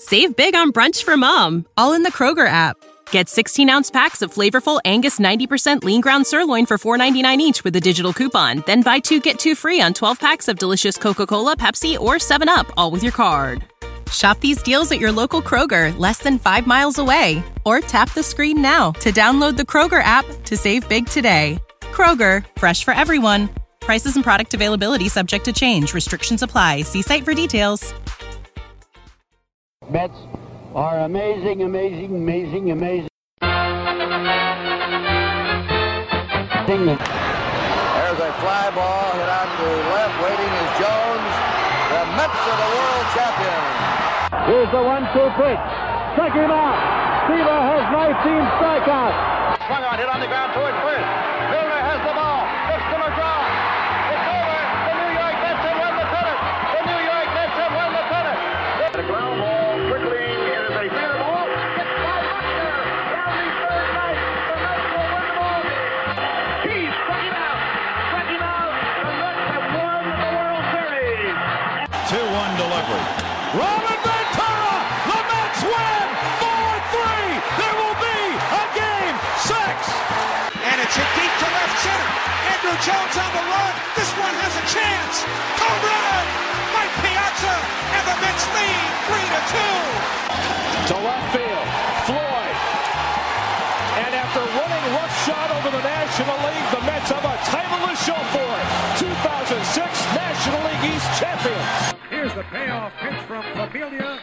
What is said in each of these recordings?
Save big on brunch for mom, all in the Kroger app. Get 16-ounce packs of flavorful Angus 90% lean ground sirloin for $4.99 each with a digital coupon. Then buy 2, get 2 free on 12 packs of delicious Coca-Cola, Pepsi, or 7-Up, all with your card. Shop these deals at your local Kroger, less than 5 miles away. Or tap the screen now to download the Kroger app to save big today. Kroger, fresh for everyone. Prices and product availability subject to change. Restrictions apply. See site for details. Mets are amazing, amazing, amazing, amazing. There's a fly ball hit out to left. Waiting is Jones. The Mets are the world champions. Here's the 1-2 pitch. Strike him out. Seaver has 19 strikeouts. Swung on, hit on the ground towards first. Milner has the ball. It's to McGraw. It's over. The New York Mets have won the pennant. The New York Mets have won the pennant. The ground ball quickly. It is a fair ball. It's by Buckner. Down the third base. The Mets will win the ball game. He struck him out. Struck him out. The Mets have won the World Series. 2-1 delivery. Robin Ventura. The Mets win 4-3. There will be a game 6. And it's hit deep to left center. Andrew Jones on the run. This one has a chance. Home run. Mike Piazza. And the Mets lead 3-2. To left field. Floyd. And after winning roughshod over the National League, the Mets have a title to show for it. 2006 National League East champions. Here's the payoff pitch from Familia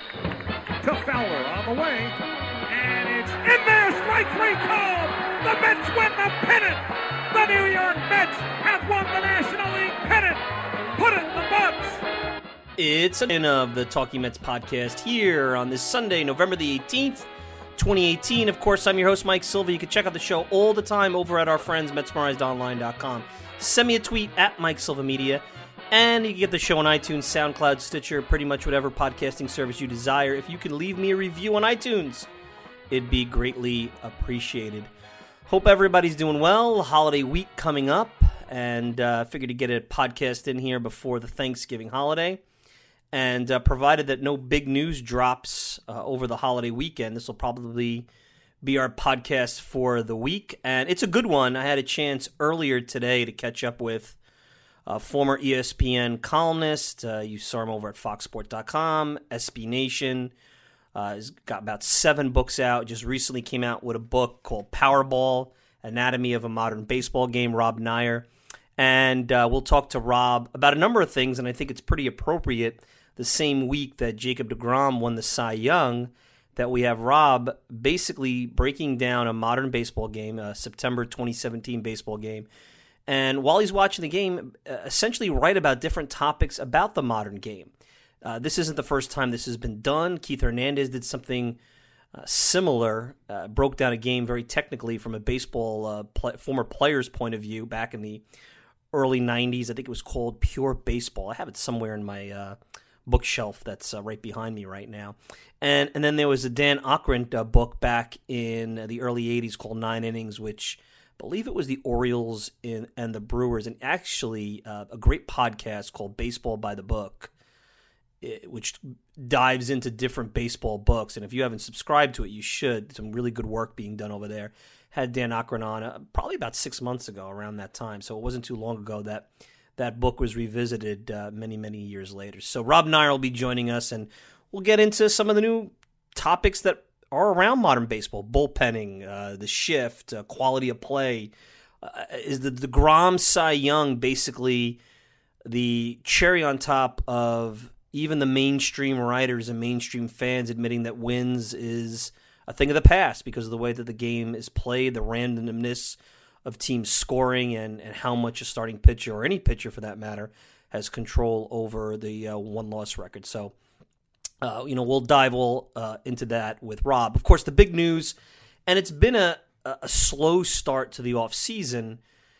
to Fowler on the way. And it's in there. Strike 3 called. The Mets win the pennant. The New York Mets have won the National League pennant. Put it in the books. It's an of the Talking Mets podcast here on this Sunday, November the 18th, 2018. Of course, I'm your host, Mike Silva. You can check out the show all the time over at our friends, MetsMemorizedOnline.com. Send me a tweet at Mike Silva Media. And you can get the show on iTunes, SoundCloud, Stitcher, pretty much whatever podcasting service you desire. If you can leave me a review on iTunes, it'd be greatly appreciated. Hope everybody's doing well. Holiday week coming up, and figured to get a podcast in here before the Thanksgiving holiday. And provided that no big news drops over the holiday weekend, this will probably be our podcast for the week. And it's a good one. I had a chance earlier today to catch up with former ESPN columnist. You saw him over at FoxSport.com, SB Nation. He's got about 7 books out. Just recently came out with a book called Powerball, Anatomy of a Modern Baseball Game, Rob Neyer. And we'll talk to Rob about a number of things, and I think it's pretty appropriate the same week that Jacob deGrom won the Cy Young that we have Rob basically breaking down a modern baseball game, a September 2017 baseball game. And while he's watching the game, essentially write about different topics about the modern game. This isn't the first time this has been done. Keith Hernandez did something similar, broke down a game very technically from a baseball former player's point of view back in the early 90s. I think it was called Pure Baseball. I have it somewhere in my bookshelf that's right behind me right now. And then there was a Dan Okrent book back in the early 80s called 9 Innings, which I believe it was the Orioles and the Brewers, and actually a great podcast called Baseball by the Book, which dives into different baseball books. And if you haven't subscribed to it, you should. Some really good work being done over there. Had Dan Okrent on probably about 6 months ago, around that time. So it wasn't too long ago that that book was revisited many, many years later. So Rob Neyer will be joining us, and we'll get into some of the new topics that are around modern baseball. Bullpenning, the shift, quality of play. Is the DeGrom Cy Young basically the cherry on top of even the mainstream writers and mainstream fans admitting that wins is a thing of the past because of the way that the game is played, the randomness of teams scoring, and how much a starting pitcher, or any pitcher for that matter, has control over the one-loss record. So, we'll dive all into that with Rob. Of course, the big news, and it's been a slow start to the offseason.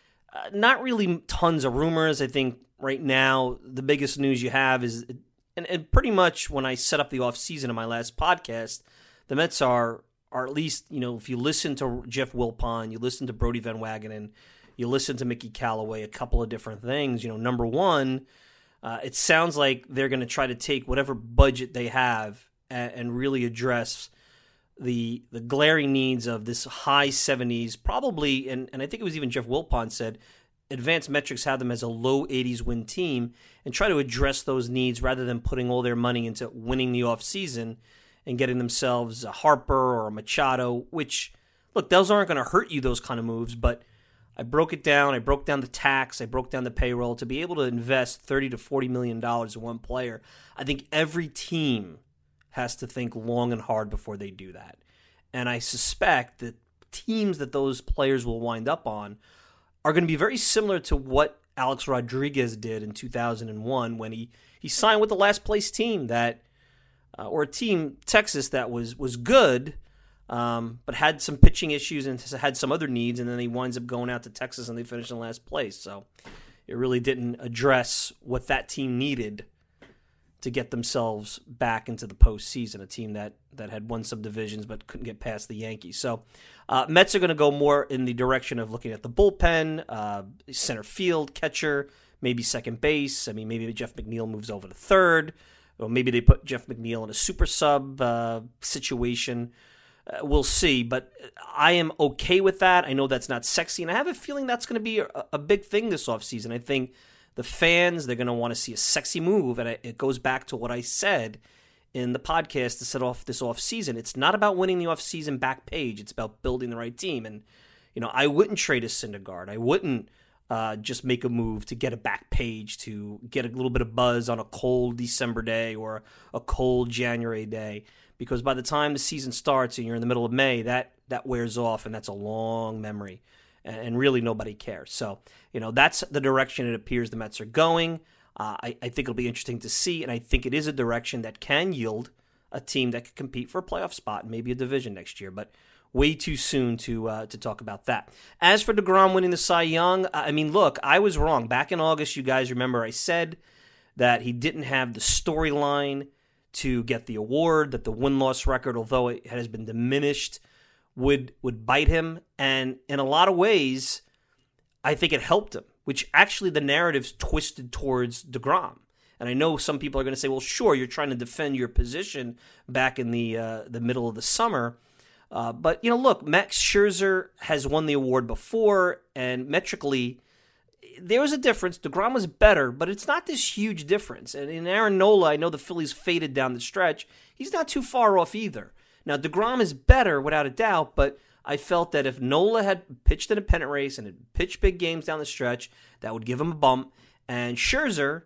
Not really tons of rumors. I think right now the biggest news you have is, and pretty much when I set up the offseason in my last podcast, the Mets are at least, if you listen to Jeff Wilpon, you listen to Brodie Van Wagenen, you listen to Mickey Callaway, a couple of different things. Number one, it sounds like they're going to try to take whatever budget they have and really address the glaring needs of this high 70s, probably, and I think it was even Jeff Wilpon said, advanced metrics have them as a low 80s win team, and try to address those needs rather than putting all their money into winning the offseason and getting themselves a Harper or a Machado, which, look, those aren't going to hurt you, those kind of moves, but I broke it down. I broke down the tax. I broke down the payroll. To be able to invest $30 to $40 million in one player, I think every team has to think long and hard before they do that. And I suspect that teams that those players will wind up on are going to be very similar to what Alex Rodriguez did in 2001 when he signed with the last place team that, or a team, Texas, that was good, but had some pitching issues and had some other needs, and then he winds up going out to Texas and they finished in last place. So it really didn't address what that team needed to get themselves back into the postseason, a team that had won some divisions but couldn't get past the Yankees. So Mets are going to go more in the direction of looking at the bullpen, center field, catcher, maybe second base. I mean, maybe Jeff McNeil moves over to third, or maybe they put Jeff McNeil in a super sub situation. We'll see, but I am okay with that. I know that's not sexy, and I have a feeling that's going to be a big thing this offseason. I think the fans, they're going to want to see a sexy move, and it goes back to what I said in the podcast to set off this offseason. It's not about winning the offseason back page. It's about building the right team. And, I wouldn't trade a Syndergaard. I wouldn't just make a move to get a back page, to get a little bit of buzz on a cold December day or a cold January day, because by the time the season starts and you're in the middle of May, that wears off, and that's a long memory. And really nobody cares. So, that's the direction it appears the Mets are going. I think it'll be interesting to see, and I think it is a direction that can yield a team that could compete for a playoff spot and maybe a division next year, but way too soon to talk about that. As for DeGrom winning the Cy Young, I mean, look, I was wrong. Back in August, you guys remember I said that he didn't have the storyline to get the award, that the win-loss record, although it has been diminished, would bite him, and in a lot of ways, I think it helped him, which actually the narrative's twisted towards DeGrom. And I know some people are going to say, well, sure, you're trying to defend your position back in the middle of the summer, but, look, Max Scherzer has won the award before, and metrically, there was a difference. DeGrom was better, but it's not this huge difference. And in Aaron Nola, I know the Phillies faded down the stretch. He's not too far off either. Now, DeGrom is better, without a doubt, but I felt that if Nola had pitched in a pennant race and had pitched big games down the stretch, that would give him a bump. And Scherzer,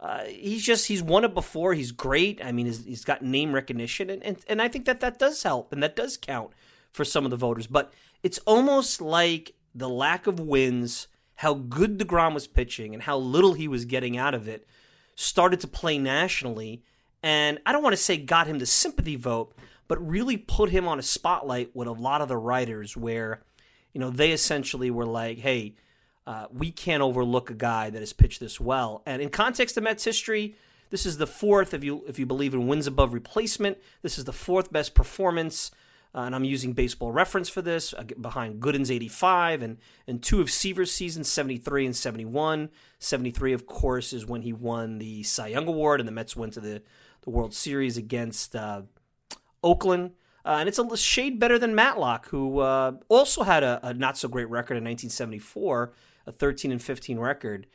he's won it before. He's great. I mean, he's got name recognition, and I think that does help, and that does count for some of the voters. But it's almost like the lack of wins, how good DeGrom was pitching, and how little he was getting out of it, started to play nationally. And I don't want to say got him the sympathy vote, but really put him on a spotlight with a lot of the writers where, they essentially were like, hey, we can't overlook a guy that has pitched this well. And in context of Mets history, this is the fourth, if you believe in wins above replacement, this is the fourth best performance, and I'm using Baseball Reference for this, behind Gooden's 85 and two of Seaver's seasons, 73 and 71. 73, of course, is when he won the Cy Young Award, and the Mets went to the World Series against Oakland, and it's a shade better than Matlock, who also had a not-so-great record in 1974, a 13-15 record.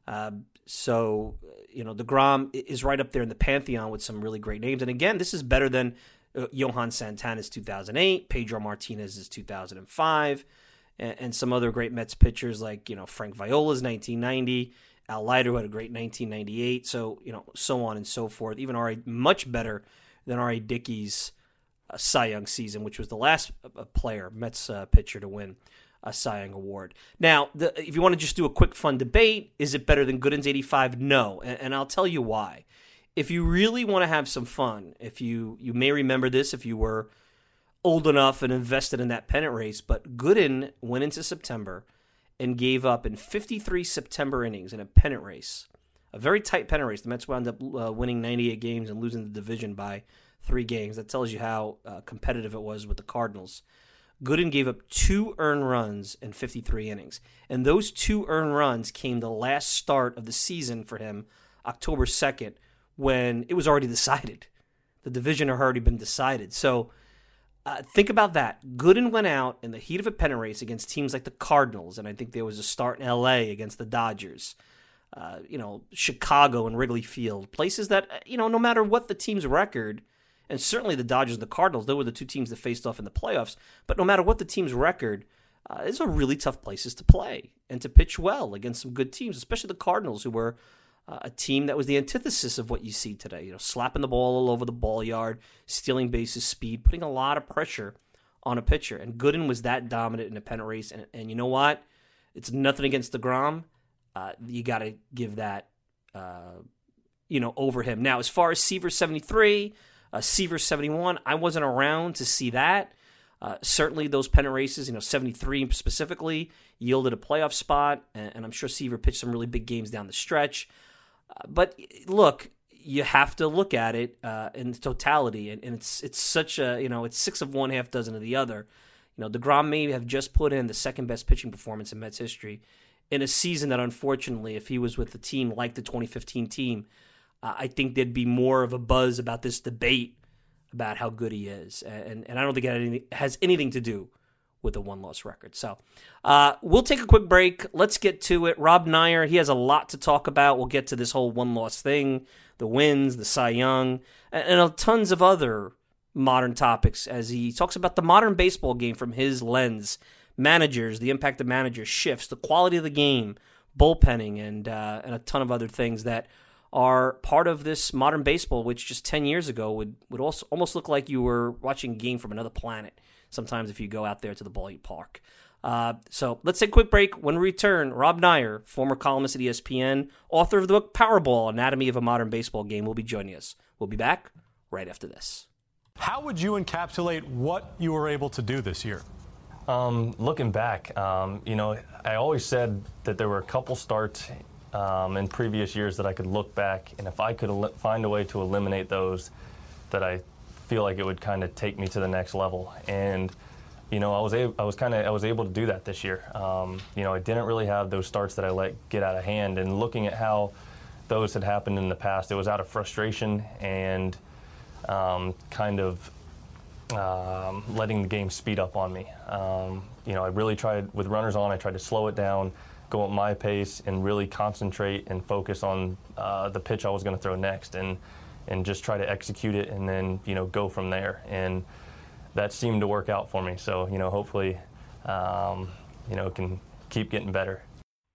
So, DeGrom is right up there in the pantheon with some really great names. And again, this is better than Johan Santana's 2008, Pedro Martinez's 2005, and some other great Mets pitchers like, Frank Viola's 1990, Al Leiter, who had a great 1998, so, so on and so forth. Even much better than R.A. Dickey's Cy Young season, which was the last Mets pitcher to win a Cy Young award. Now, if you want to just do a quick fun debate, is it better than Gooden's 85? No, and I'll tell you why. If you really want to have some fun, if you may remember this if you were old enough and invested in that pennant race, but Gooden went into September and gave up in 53 September innings in a pennant race, a very tight pennant race. The Mets wound up winning 98 games and losing the division by 3 games. That tells you how competitive it was with the Cardinals. Gooden gave up 2 earned runs in 53 innings. And those 2 earned runs came the last start of the season for him, October 2nd, when it was already decided. The division had already been decided. So think about that. Gooden went out in the heat of a pennant race against teams like the Cardinals, and I think there was a start in L.A. against the Dodgers. Chicago and Wrigley Field, places that, no matter what the team's record, and certainly the Dodgers and the Cardinals, they were the two teams that faced off in the playoffs, but no matter what the team's record, these are really tough places to play and to pitch well against some good teams, especially the Cardinals, who were a team that was the antithesis of what you see today, slapping the ball all over the ball yard, stealing bases, speed, putting a lot of pressure on a pitcher, and Gooden was that dominant in a pennant race, and you know what? It's nothing against DeGrom. You got to give that, over him. Now, as far as Seaver 73, Seaver 71, I wasn't around to see that. Certainly those pennant races, 73 specifically, yielded a playoff spot, and I'm sure Seaver pitched some really big games down the stretch. But look, you have to look at it in totality, and it's such a, it's 6 of one, half dozen of the other. DeGrom may have just put in the second best pitching performance in Mets history in a season that, unfortunately, if he was with a team like the 2015 team, I think there'd be more of a buzz about this debate about how good he is. And I don't think it has anything to do with a one-loss record. So we'll take a quick break. Let's get to it. Rob Neyer, he has a lot to talk about. We'll get to this whole one-loss thing, the wins, the Cy Young, and tons of other modern topics as he talks about the modern baseball game from his lens. Managers, the impact of managers, shifts, the quality of the game, bullpenning, and a ton of other things that are part of this modern baseball, which just 10 years ago would also almost look like you were watching a game from another planet sometimes if you go out there to the ballpark. So let's take a quick break. When we return, Rob Neyer, former columnist at ESPN, author of the book Powerball, Anatomy of a Modern Baseball Game, will be joining us. We'll be back right after this. How would you encapsulate what you were able to do this year? Looking back, I always said that there were a couple starts in previous years that I could look back, and if I could find a way to eliminate those, that I feel like it would kind of take me to the next level. And I was able to do that this year. I didn't really have those starts that I let get out of hand, and looking at how those had happened in the past, it was out of frustration and letting the game speed up on me. I really tried, with runners on, I tried to slow it down, go at my pace, and really concentrate and focus on the pitch I was going to throw next, and just try to execute it, and then go from there. And that seemed to work out for me. So hopefully, it can keep getting better.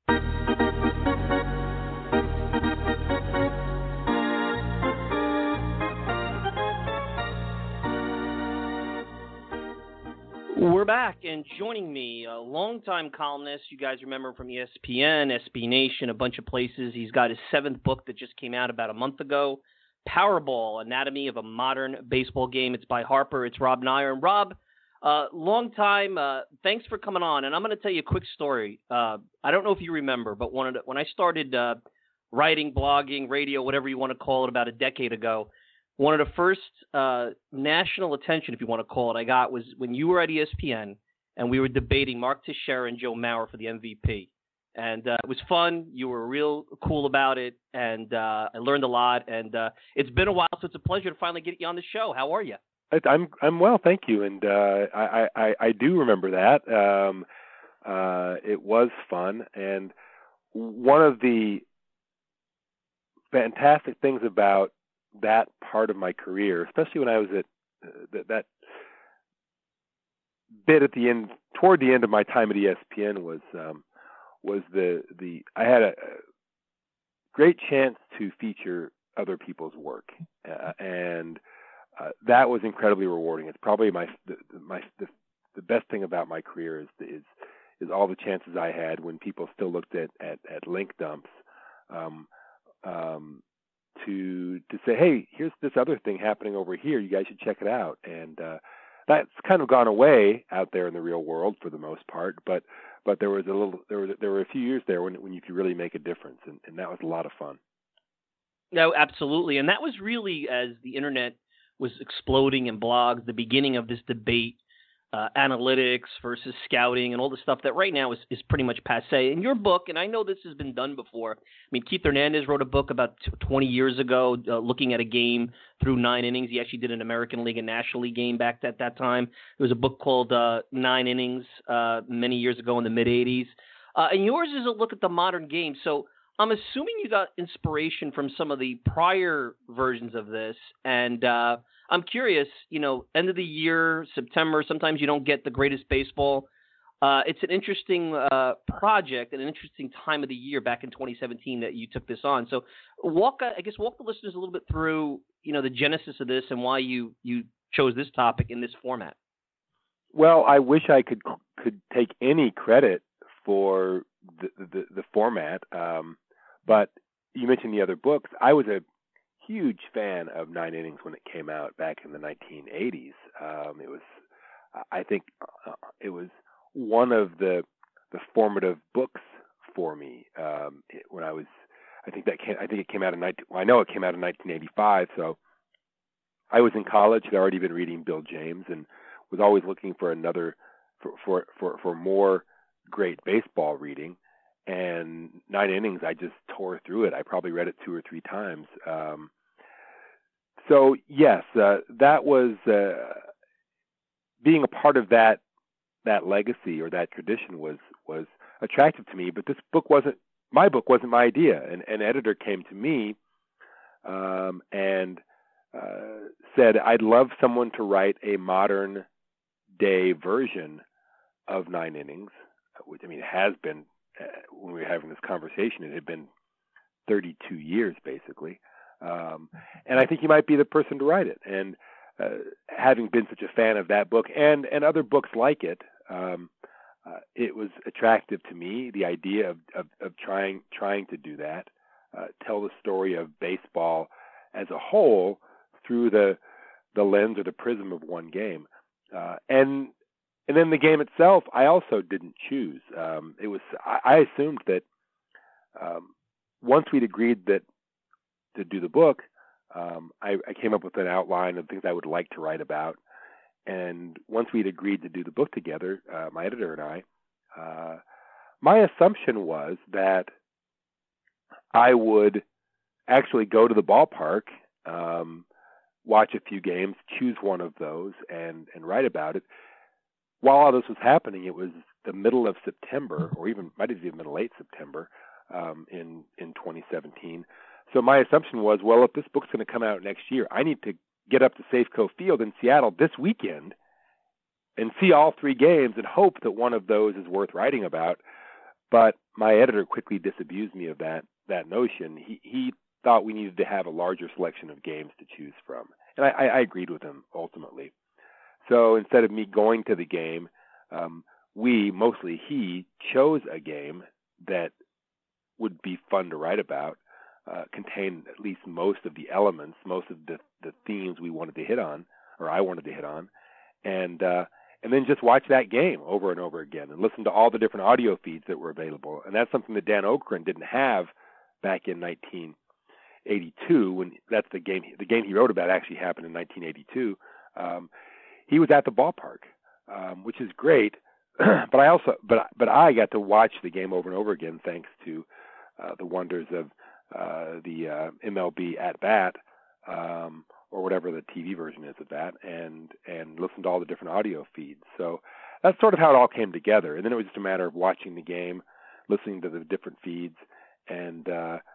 We're back, and joining me, a longtime columnist. You guys remember him from ESPN, SB Nation, a bunch of places. He's got his 7th book that just came out about a month ago, Powerball, Anatomy of a Modern Baseball Game. It's by Harper. It's Rob Neyer. And Rob, long time, thanks for coming on. And I'm going to tell you a quick story. I don't know if you remember, but when I started writing, blogging, radio, whatever you want to call it, about a decade ago, one of the first national attention, if you want to call it, I got was when you were at ESPN and we were debating Mark Teixeira and Joe Mauer for the MVP. And it was fun. You were real cool about it, and I learned a lot. And it's been a while, so it's a pleasure to finally get you on the show. How are you? I'm well, thank you. And I do remember that. It was fun, and one of the fantastic things about that part of my career, especially when I was at that bit at the end, toward the end of my time at ESPN, was I had a great chance to feature other people's work, and that was incredibly rewarding. It's probably the best thing about my career is all the chances I had when people still looked at link dumps. To say, hey, here's this other thing happening over here. You guys should check it out. And that's kind of gone away out there in the real world for the most part. But there was there were a few years there when you could really make a difference, and that was a lot of fun. No, absolutely. And that was really, as the internet was exploding and blogs, the beginning of this debate analytics versus scouting and all the stuff that right now is pretty much passé. In your book, and I know this has been done before, I mean, Keith Hernandez wrote a book about 20 years ago looking at a game through 9 innings. He actually did an American League and National League game back at that time. There was a book called 9 Innings many years ago in the mid-'80s. And yours is a look at the modern game. So I'm assuming you got inspiration from some of the prior versions of this, and I'm curious, end of the year, September, sometimes you don't get the greatest baseball. It's an interesting project and an interesting time of the year back in 2017 that you took this on. So walk the listeners a little bit through, the genesis of this and why you chose this topic in this format. Well, I wish I could take any credit for the format, but you mentioned the other books. I was a huge fan of 9 Innings when it came out back in the 1980s. I think it was one of the formative books for me. When I think it came out in I know it came out in 1985. So I was in college. I'd already been reading Bill James and was always looking for for more great baseball reading. And 9 Innings, I just tore through it. I probably read it 2 or 3 times. So yes, that was being a part of that legacy or that tradition was attractive to me. But this book wasn't my idea. An editor came to me and said, "I'd love someone to write a modern day version of 9 Innings," which it has been. When we were having this conversation, it had been 32 years basically. And I think you might be the person to write it. And having been such a fan of that book and other books like it, it was attractive to me, the idea of trying to do that, tell the story of baseball as a whole through the lens or the prism of one game. And then the game itself, I also didn't choose. I assumed that once we'd agreed to do the book, I came up with an outline of things I would like to write about. And once we'd agreed to do the book together, my editor and I, my assumption was that I would actually go to the ballpark, watch a few games, choose one of those, and write about it. While all this was happening, it was the middle of September, or might have been late September, in 2017. So my assumption was, well, if this book's going to come out next year, I need to get up to Safeco Field in Seattle this weekend and see all 3 games and hope that one of those is worth writing about. But my editor quickly disabused me of that notion. He thought we needed to have a larger selection of games to choose from, and I agreed with him ultimately. So instead of me going to the game, he chose a game that would be fun to write about, contain at least most of the elements, most of the themes we wanted to hit on, or I wanted to hit on, and then just watch that game over and over again and listen to all the different audio feeds that were available. And that's something that Dan Okren didn't have back in 1982, when that's the game he wrote about actually happened in 1982. He was at the ballpark, which is great, but I got to watch the game over and over again thanks to the wonders of the MLB at bat, or whatever the TV version is of that, and listen to all the different audio feeds. So that's sort of how it all came together. And then it was just a matter of watching the game, listening to the different feeds, and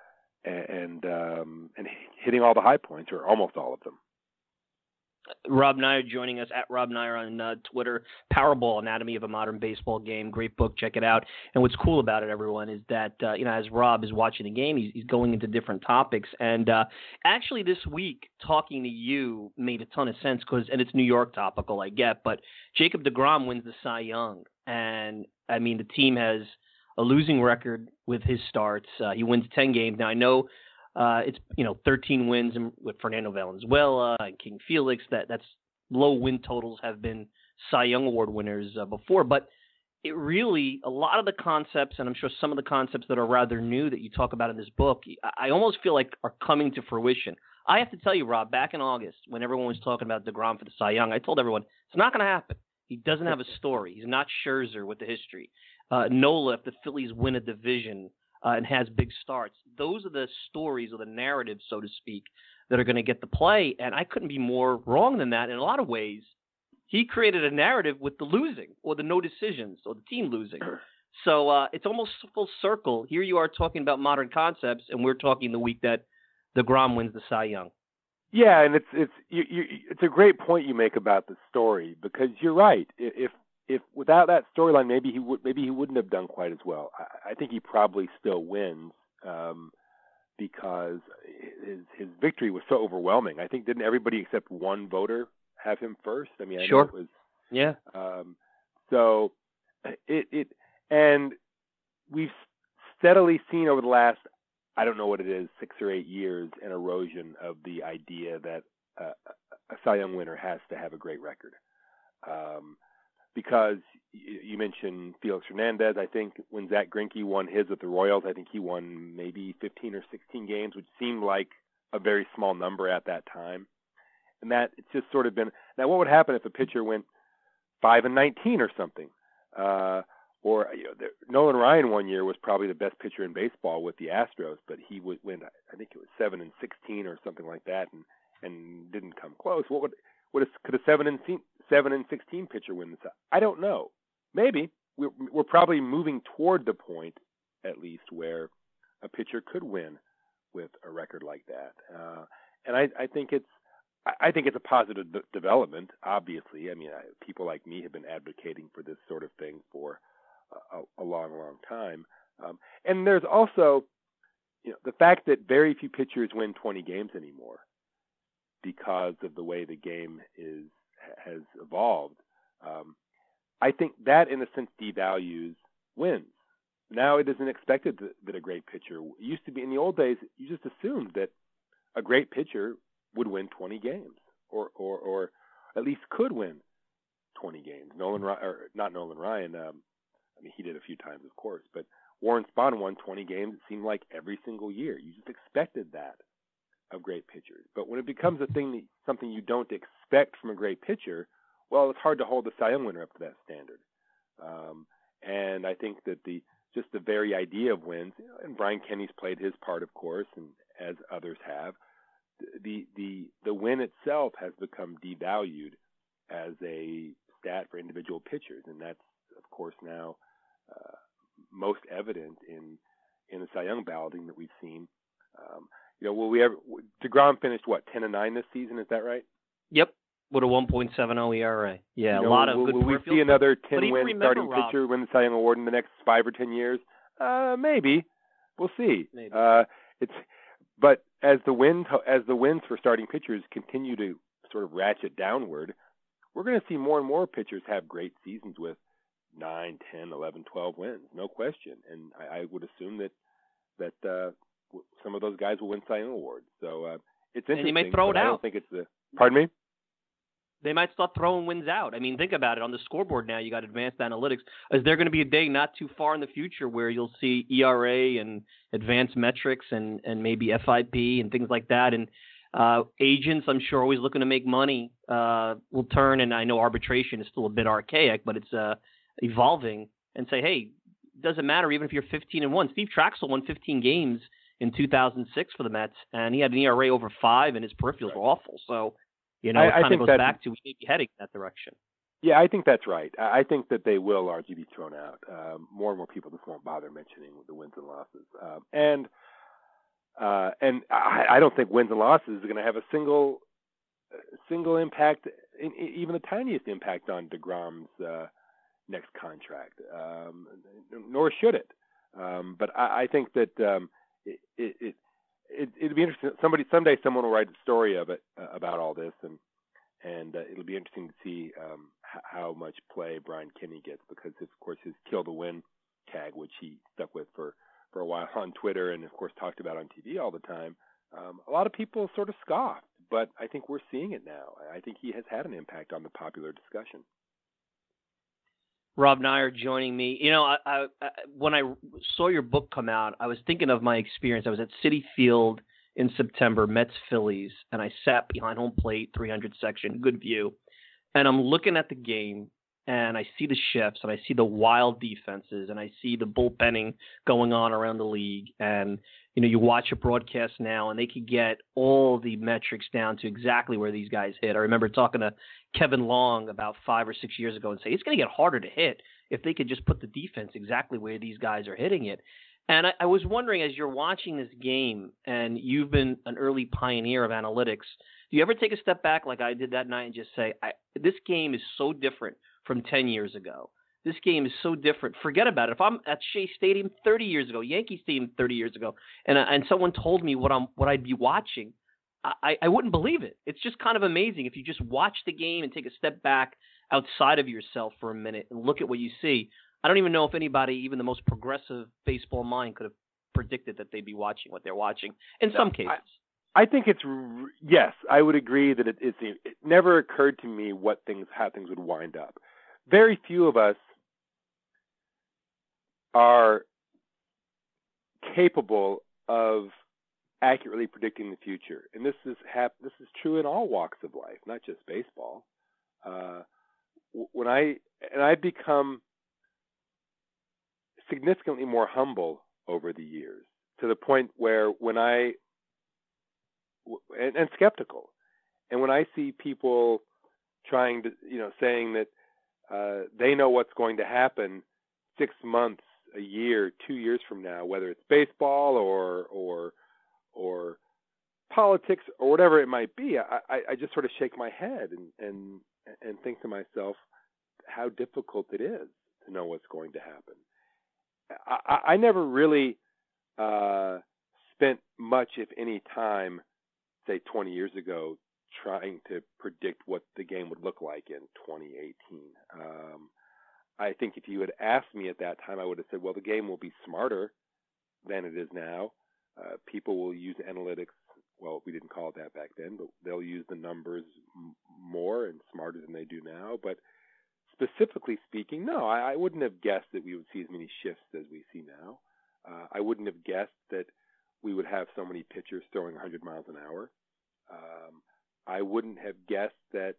hitting all the high points, or almost all of them. Rob Nyer joining us at Rob Nyer on Twitter. Powerball, Anatomy of a Modern Baseball Game. Great book. Check it out. And what's cool about it, everyone, is that, as Rob is watching the game, he's going into different topics. And actually this week, talking to you made a ton of sense and it's New York topical, I get, but Jacob deGrom wins the Cy Young. And, the team has a losing record with his starts. He wins 10 games. Now, I know it's 13 wins with Fernando Valenzuela and King Felix. That's low win totals have been Cy Young Award winners before, but it really, a lot of the concepts, and I'm sure some of the concepts that are rather new that you talk about in this book, I almost feel like are coming to fruition. I have to tell you, Rob, back in August when everyone was talking about deGrom for the Cy Young, I told everyone it's not going to happen. He doesn't have a story. He's not Scherzer with the history. Nola, if the Phillies win a division and has big starts, those are the stories or the narratives, so to speak, that are going to get the play. And I couldn't be more wrong than that. In a lot of ways, he created a narrative with the losing or the no decisions or the team losing. So it's almost full circle. Here you are talking about modern concepts, and we're talking the week that DeGrom wins the Cy Young. Yeah, and it's a great point you make about the story, because you're right. If without that storyline, maybe he wouldn't have done quite as well. I think he probably still wins because his victory was so overwhelming. I think didn't everybody except one voter have him first? I mean, I know it was. Yeah. So and we've steadily seen over the last, I don't know what it is, 6 or 8 years, an erosion of the idea that a Cy Young winner has to have a great record. Because you mentioned Felix Hernandez. I think when Zach Greinke won his with the Royals, I think he won maybe 15 or 16 games, which seemed like a very small number at that time. And that it's just sort of been. Now, what would happen if a pitcher went 5-19 or something? Or Nolan Ryan one year was probably the best pitcher in baseball with the Astros, but he would win. I think it was 7-16 or something like that, and didn't come close. Could a 7-16 pitcher win this? I don't know. Maybe we're probably moving toward the point, at least, where a pitcher could win with a record like that. And I think it's a positive development. Obviously, I mean, people like me have been advocating for this sort of thing for a long time. And there's also, the fact that very few pitchers win 20 games anymore because of the way the game has evolved. I think that, in a sense, devalues wins. Now it isn't expected that a great pitcher. It used to be in the old days, you just assumed that a great pitcher would win 20 games, or at least could win 20 games. Not Nolan Ryan. I mean, he did a few times, of course, but Warren Spahn won 20 games. It seemed like every single year. You just expected that of great pitchers. But when it becomes something you don't expect from a great pitcher, well, it's hard to hold the Cy Young winner up to that standard. And I think that the very idea of wins, and Brian Kenny's played his part, of course, and as others have, the win itself has become devalued as a stat for individual pitchers, and that's, of course, now most evident in the Cy Young balloting that we've seen. DeGrom finished 10-9 this season? Is that right? Yep, with a 1.70 ERA. Yeah, a lot of good. Will we see another 10-win starting pitcher win the Cy Young Award in the next 5 or 10 years? Maybe. We'll see. Maybe. But as the wins for starting pitchers continue to sort of ratchet downward, we're going to see more and more pitchers have great seasons with 9, 10, 11, 12 wins, no question. And I would assume that some of those guys will win Cy Young Awards. So it's interesting. And they may throw it out. I don't think it's the. Pardon me? They might start throwing wins out. I mean, think about it. On the scoreboard now, you got advanced analytics. Is there going to be a day not too far in the future where you'll see ERA and advanced metrics and maybe FIP and things like that? And agents, I'm sure, always looking to make money, will turn, and I know arbitration is still a bit archaic, but it's evolving, and say, hey, it doesn't matter even if you're 15-1. Steve Traxel won 15 games in 2006 for the Mets, and he had an ERA over 5, and his peripherals were awful. So, it kind of goes back to we may be heading in that direction. Yeah, I think that's right. I think that they will largely be thrown out. More and more people just won't bother mentioning the wins and losses. And I don't think wins and losses is going to have a single impact, even the tiniest impact on DeGrom's next contract, nor should it. But I think that it'd be interesting. Someday someone will write a story of it about all this, and it'll be interesting to see how much play Brian Kenny gets, because of course his kill to win tag, which he stuck with for a while on Twitter and of course talked about on TV all the time. A lot of people sort of scoffed, but I think we're seeing it now. I think he has had an impact on the popular discussion. Rob Nair joining me. I when I saw your book come out, I was thinking of my experience. I was at Citi Field in September, Mets-Phillies, and I sat behind home plate, 300 section, good view. And I'm looking at the game, and I see the shifts, and I see the wild defenses, and I see the bullpenning going on around the league, and you watch a broadcast now, and they could get all the metrics down to exactly where these guys hit. I remember talking to Kevin Long about 5 or 6 years ago and say it's going to get harder to hit if they could just put the defense exactly where these guys are hitting it. And I was wondering, as you're watching this game, and you've been an early pioneer of analytics, do you ever take a step back like I did that night and just say, this game is so different from 10 years ago? This game is so different. Forget about it. If I'm at Shea Stadium 30 years ago, Yankee Stadium 30 years ago, and someone told me what I'd be watching, I wouldn't believe it. It's just kind of amazing if you just watch the game and take a step back outside of yourself for a minute and look at what you see. I don't even know if anybody, even the most progressive baseball mind, could have predicted that they'd be watching what they're watching in some cases. I think yes, I would agree that it never occurred to me how things would wind up. Very few of us are capable of accurately predicting the future, and this is true in all walks of life, not just baseball. I've become significantly more humble over the years, to the point where and skeptical, and when I see people trying to saying that they know what's going to happen 6 months, a year, 2 years from now, whether it's baseball or politics or whatever it might be, I just sort of shake my head and think to myself how difficult it is to know what's going to happen. I never really spent much, if any, time, say 20 years ago, trying to predict what the game would look like in 2018. I think if you had asked me at that time, I would have said, well, the game will be smarter than it is now. People will use analytics. Well, we didn't call it that back then, but they'll use the numbers more and smarter than they do now. But specifically speaking, no, I wouldn't have guessed that we would see as many shifts as we see now. I wouldn't have guessed that we would have so many pitchers throwing 100 miles an hour. I wouldn't have guessed that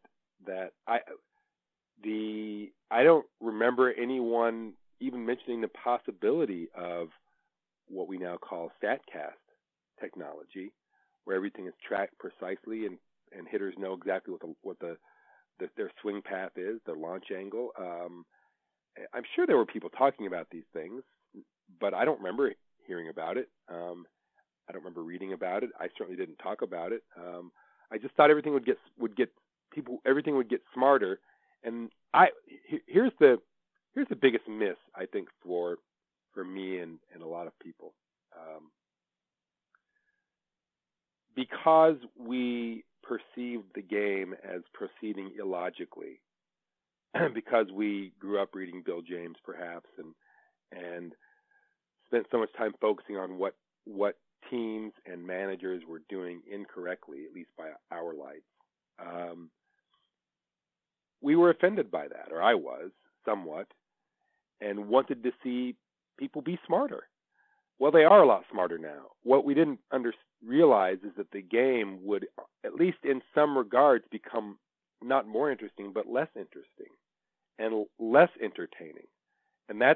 I don't remember anyone even mentioning the possibility of what we now call StatCast technology, where everything is tracked precisely and hitters know exactly what their swing path is, their launch angle. I'm sure there were people talking about these things, but I don't remember hearing about it. I don't remember reading about it. I certainly didn't talk about it. I just thought everything would get smarter. And here's the biggest miss, I think, for me and a lot of people. Because we perceived the game as proceeding illogically, because we grew up reading Bill James, perhaps, and spent so much time focusing on what teams and managers were doing incorrectly, at least by our lights. We were offended by that, or I was, somewhat, and wanted to see people be smarter. Well, they are a lot smarter now. What we didn't realize is that the game would, at least in some regards, become not more interesting, but less interesting and less entertaining. And that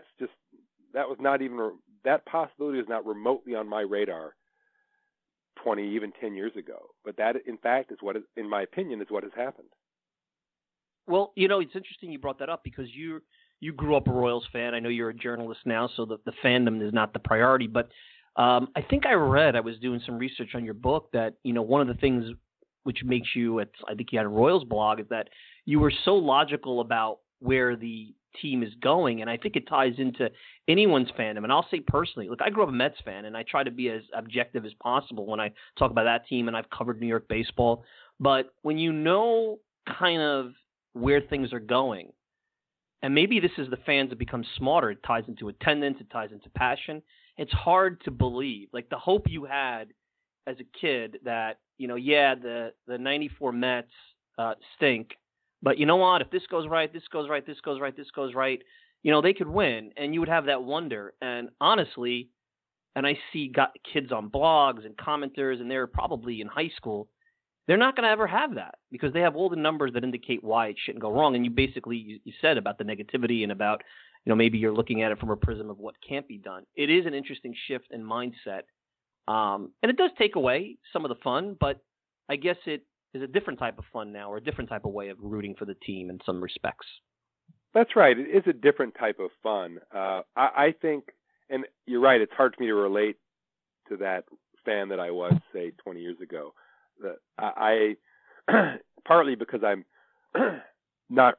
possibility is not remotely on my radar 20, even 10 years ago. But that, in fact, is in my opinion, is what has happened. Well, it's interesting you brought that up, because you grew up a Royals fan. I know you're a journalist now, so the fandom is not the priority. But I think I was doing some research on your book, that one of the things which makes you, I think you had a Royals blog, is that you were so logical about where the team is going, and I think it ties into anyone's fandom. And I'll say personally, look, I grew up a Mets fan, and I try to be as objective as possible when I talk about that team, and I've covered New York baseball. But when you know kind of where things are going, and maybe this is the fans that become smarter, it ties into attendance, it ties into passion. It's hard to believe, like the hope you had as a kid that, the 94 Mets stink, but you know what, if this goes right, this goes right, this goes right, this goes right, they could win, and you would have that wonder. And honestly, and I see kids on blogs and commenters, and they're probably in high school, they're not going to ever have that because they have all the numbers that indicate why it shouldn't go wrong. And you said about the negativity and about, maybe you're looking at it from a prism of what can't be done. It is an interesting shift in mindset. And it does take away some of the fun, but I guess it is a different type of fun now, or a different type of way of rooting for the team in some respects. That's right. It is a different type of fun. I think, and you're right, it's hard for me to relate to that fan that I was, say, 20 years ago. I partly because I'm not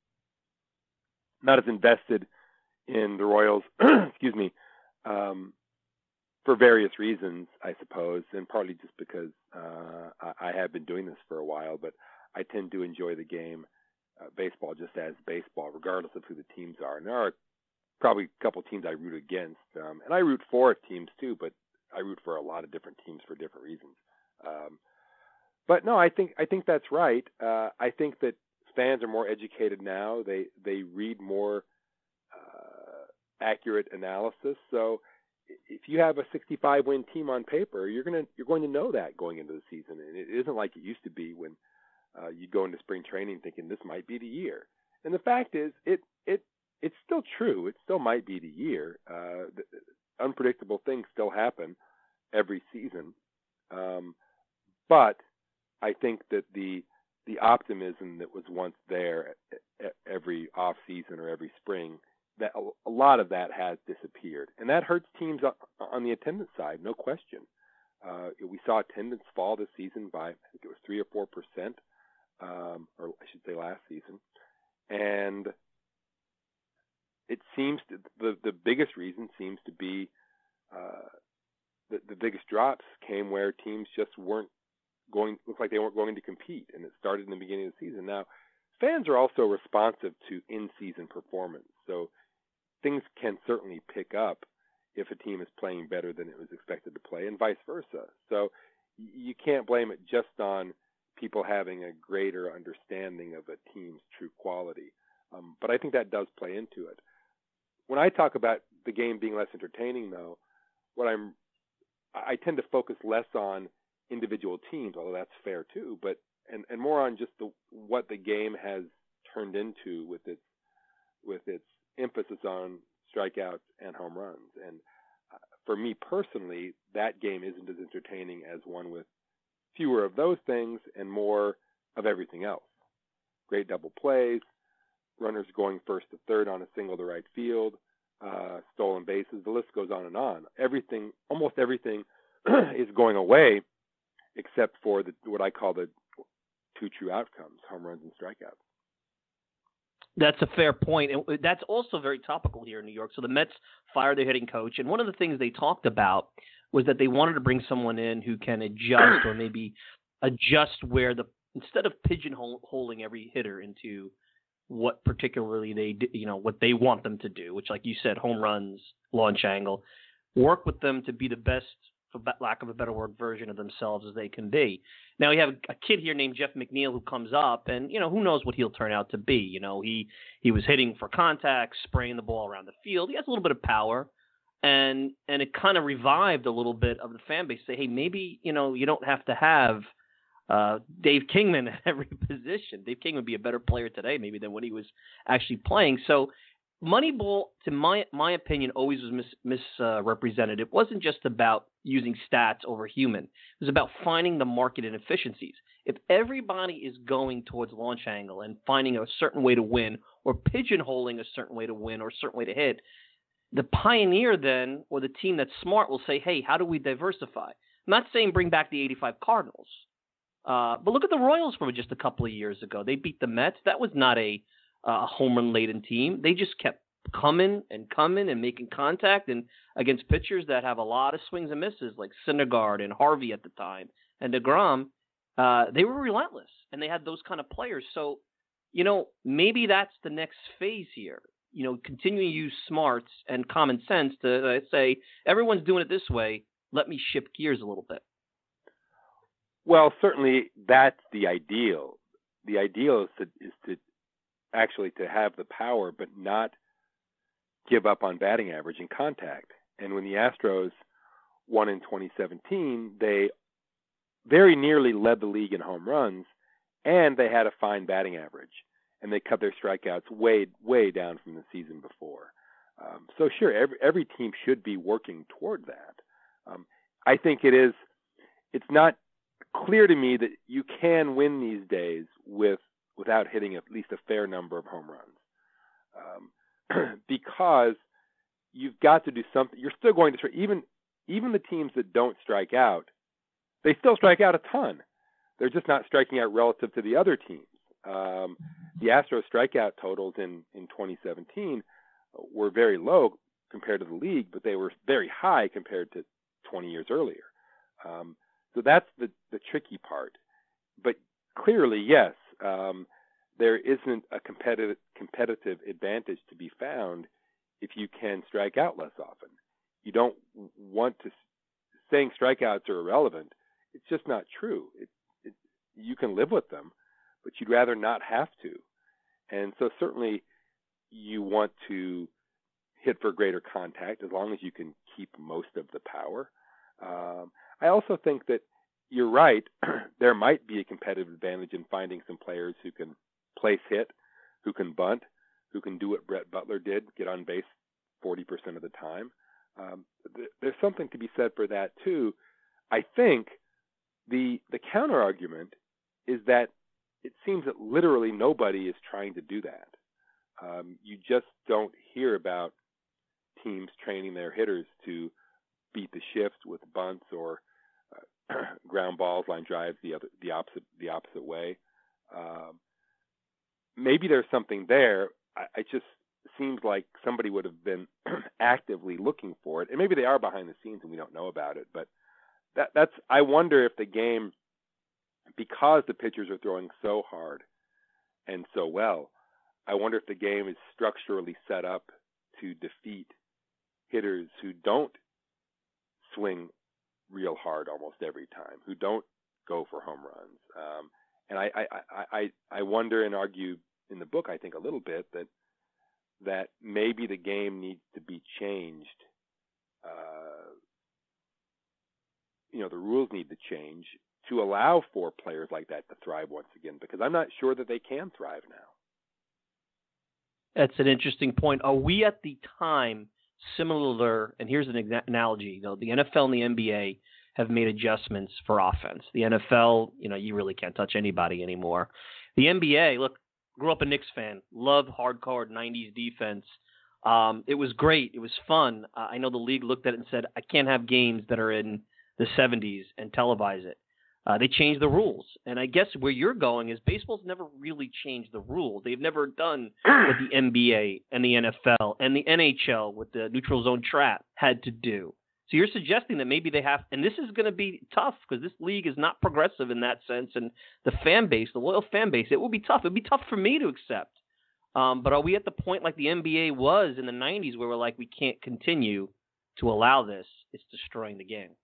as invested in the Royals, excuse me, for various reasons, I suppose, and partly just because I have been doing this for a while, but I tend to enjoy the game, baseball, just as baseball, regardless of who the teams are. And there are probably a couple teams I root against, and I root for teams too, but I root for a lot of different teams for different reasons. But no, I think that's right. I think that fans are more educated now. They read more accurate analysis. So if you have a 65-win team on paper, you're going to know that going into the season. And it isn't like it used to be when you go into spring training thinking this might be the year. And the fact is, it's still true. It still might be the year. Unpredictable things still happen every season. But I think that the optimism that was once there every off season or every spring, that a lot of that has disappeared, and that hurts teams on the attendance side, no question. We saw attendance fall this season by, I think it was 3 or 4%, or I should say last season, and it seems the biggest reason seems to be the biggest drops came where teams just looked like they weren't going to compete, and it started in the beginning of the season. Now, fans are also responsive to in-season performance, so things can certainly pick up if a team is playing better than it was expected to play, and vice versa. So you can't blame it just on people having a greater understanding of a team's true quality. But I think that does play into it. When I talk about the game being less entertaining, though, I tend to focus less on individual teams, although that's fair too, but and more on just what the game has turned into with its emphasis on strikeouts and home runs. And for me personally, that game isn't as entertaining as one with fewer of those things and more of everything else. Great double plays, runners going first to third on a single to right field, stolen bases, the list goes on and on. Almost everything is going away except for what I call the two true outcomes, home runs and strikeouts. That's a fair point. And that's also very topical here in New York. So the Mets fired their hitting coach, and one of the things they talked about was that they wanted to bring someone in who can adjust or maybe adjust where instead of pigeonholing every hitter into what particularly what they want them to do, which, like you said, home runs, launch angle, work with them to be the best, for lack of a better word, version of themselves as they can be. Now, we have a kid here named Jeff McNeil who comes up, and, who knows what he'll turn out to be. He was hitting for contact, spraying the ball around the field. He has a little bit of power, and it kind of revived a little bit of the fan base. Say, hey, maybe, you don't have to have Dave Kingman at every position. Dave Kingman would be a better player today maybe than when he was actually playing. So Moneyball, to my opinion, always was misrepresented. It wasn't just about using stats over human. It was about finding the market inefficiencies. If everybody is going towards launch angle and finding a certain way to win, or pigeonholing a certain way to win or a certain way to hit, the pioneer then, or the team that's smart, will say, hey, how do we diversify? I'm not saying bring back the 85 Cardinals. But look at the Royals from just a couple of years ago. They beat the Mets. That was not a home run-laden team. They just kept coming and making contact, and against pitchers that have a lot of swings and misses, like Syndergaard and Harvey at the time, and DeGrom, they were relentless, and they had those kind of players. So, maybe that's the next phase here. Continuing to use smarts and common sense to say, everyone's doing it this way, let me shift gears a little bit. Well, certainly that's the ideal. The ideal is to actually to have the power, but not give up on batting average and contact. And when the Astros won in 2017, they very nearly led the league in home runs, and they had a fine batting average, and they cut their strikeouts way down from the season before. So sure, every team should be working toward that. I think it's not clear to me that you can win these days without hitting at least a fair number of home runs, because you've got to do something. You're still going to even the teams that don't strike out, they still strike out a ton. They're just not striking out relative to the other teams. The Astros strikeout totals in 2017 were very low compared to the league, but they were very high compared to 20 years earlier. So that's the tricky part. But clearly, yes, there isn't a competitive advantage to be found if you can strike out less often. You don't want to saying strikeouts are irrelevant. It's just not true. You can live with them, but you'd rather not have to. And so certainly you want to hit for greater contact as long as you can keep most of the power. I also think that you're right. There might be a competitive advantage in finding some players who can place hit, who can bunt, who can do what Brett Butler did, get on base 40% of the time. There's something to be said for that too. I think the counter argument is that it seems that literally nobody is trying to do that. You just don't hear about teams training their hitters to beat the shift with bunts or ground balls, line drives the opposite way. Maybe there's something there. It just seems like somebody would have been actively looking for it, and maybe they are behind the scenes and we don't know about it. But that's I wonder if the game, because the pitchers are throwing so hard and so well, I wonder if the game is structurally set up to defeat hitters who don't swing real hard almost every time, who don't go for home runs. And I wonder and argue in the book, I think a little bit, that maybe the game needs to be changed. The rules need to change to allow for players like that to thrive once again, because I'm not sure that they can thrive now. That's an interesting point. Are we at the time similar, and here's an analogy, the NFL and the NBA have made adjustments for offense. The NFL, you really can't touch anybody anymore. The NBA, look, grew up a Knicks fan, loved hardcore 90s defense. It was great. It was fun. I know the league looked at it and said, I can't have games that are in the 70s and televise it. They changed the rules. And I guess where you're going is baseball's never really changed the rules. They've never done what the NBA and the NFL and the NHL with the neutral zone trap had to do. So you're suggesting that maybe they have, and this is going to be tough because this league is not progressive in that sense. And the fan base, the loyal fan base, it will be tough. It would be tough for me to accept. But are we at the point like the NBA was in the 90s where we're like, we can't continue to allow this? It's destroying the game.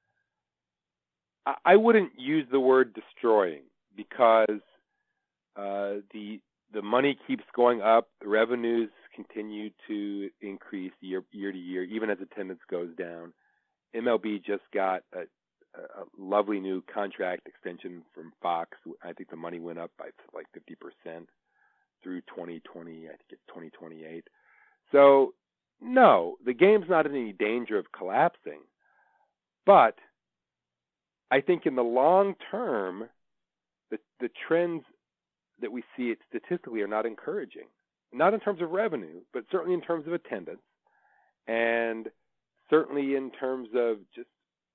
I wouldn't use the word destroying, because the money keeps going up, the revenues continue to increase year to year, even as attendance goes down. MLB just got a lovely new contract extension from Fox. I think the money went up by like 50% through 2020. I think it's 2028. So no, the game's not in any danger of collapsing, but I think in the long term, the trends that we see it statistically are not encouraging. Not in terms of revenue, but certainly in terms of attendance, and certainly in terms of just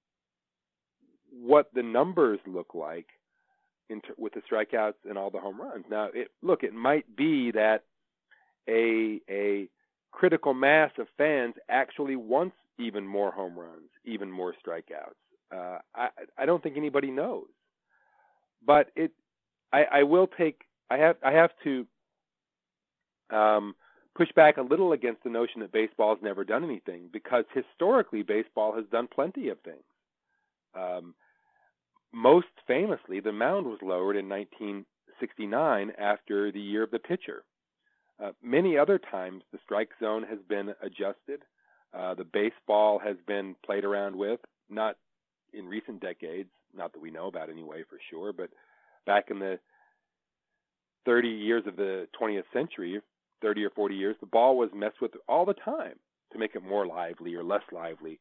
what the numbers look like with the strikeouts and all the home runs. Now, it might be that a critical mass of fans actually wants even more home runs, even more strikeouts. I don't think anybody knows, but I have to push back a little against the notion that baseball has never done anything, because historically baseball has done plenty of things. Most famously, the mound was lowered in 1969 after the year of the pitcher. Many other times the strike zone has been adjusted. The baseball has been played around with, not in recent decades, not that we know about anyway for sure, but back in the 30 years of the 20th century, 30 or 40 years, the ball was messed with all the time to make it more lively or less lively,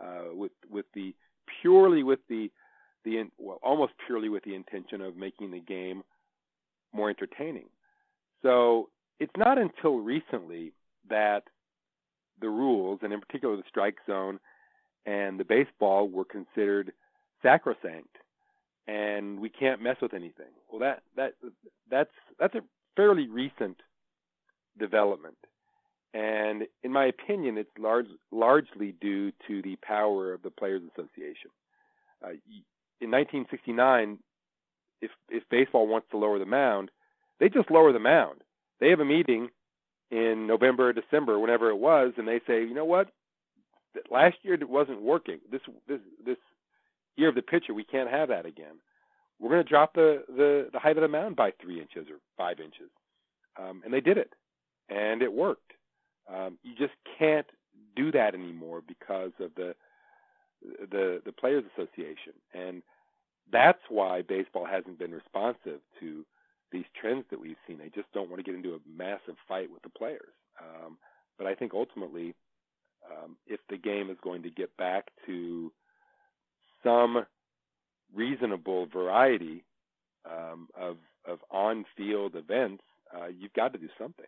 almost purely with the intention of making the game more entertaining. So it's not until recently that the rules, and in particular the strike zone and the baseball, were considered sacrosanct, and we can't mess with anything. Well, that's a fairly recent development, and in my opinion, it's largely due to the power of the Players Association. In 1969, if baseball wants to lower the mound, they just lower the mound. They have a meeting in November or December, whenever it was, and they say, you know what? Last year it wasn't working. This year of the pitcher, we can't have that again. We're going to drop the height of the mound by 3 inches or 5 inches, and they did it, and it worked. You just can't do that anymore because of the Players Association, and that's why baseball hasn't been responsive to these trends that we've seen. They just don't want to get into a massive fight with the players. But I think ultimately, if the game is going to get back to some reasonable variety of on-field events, you've got to do something.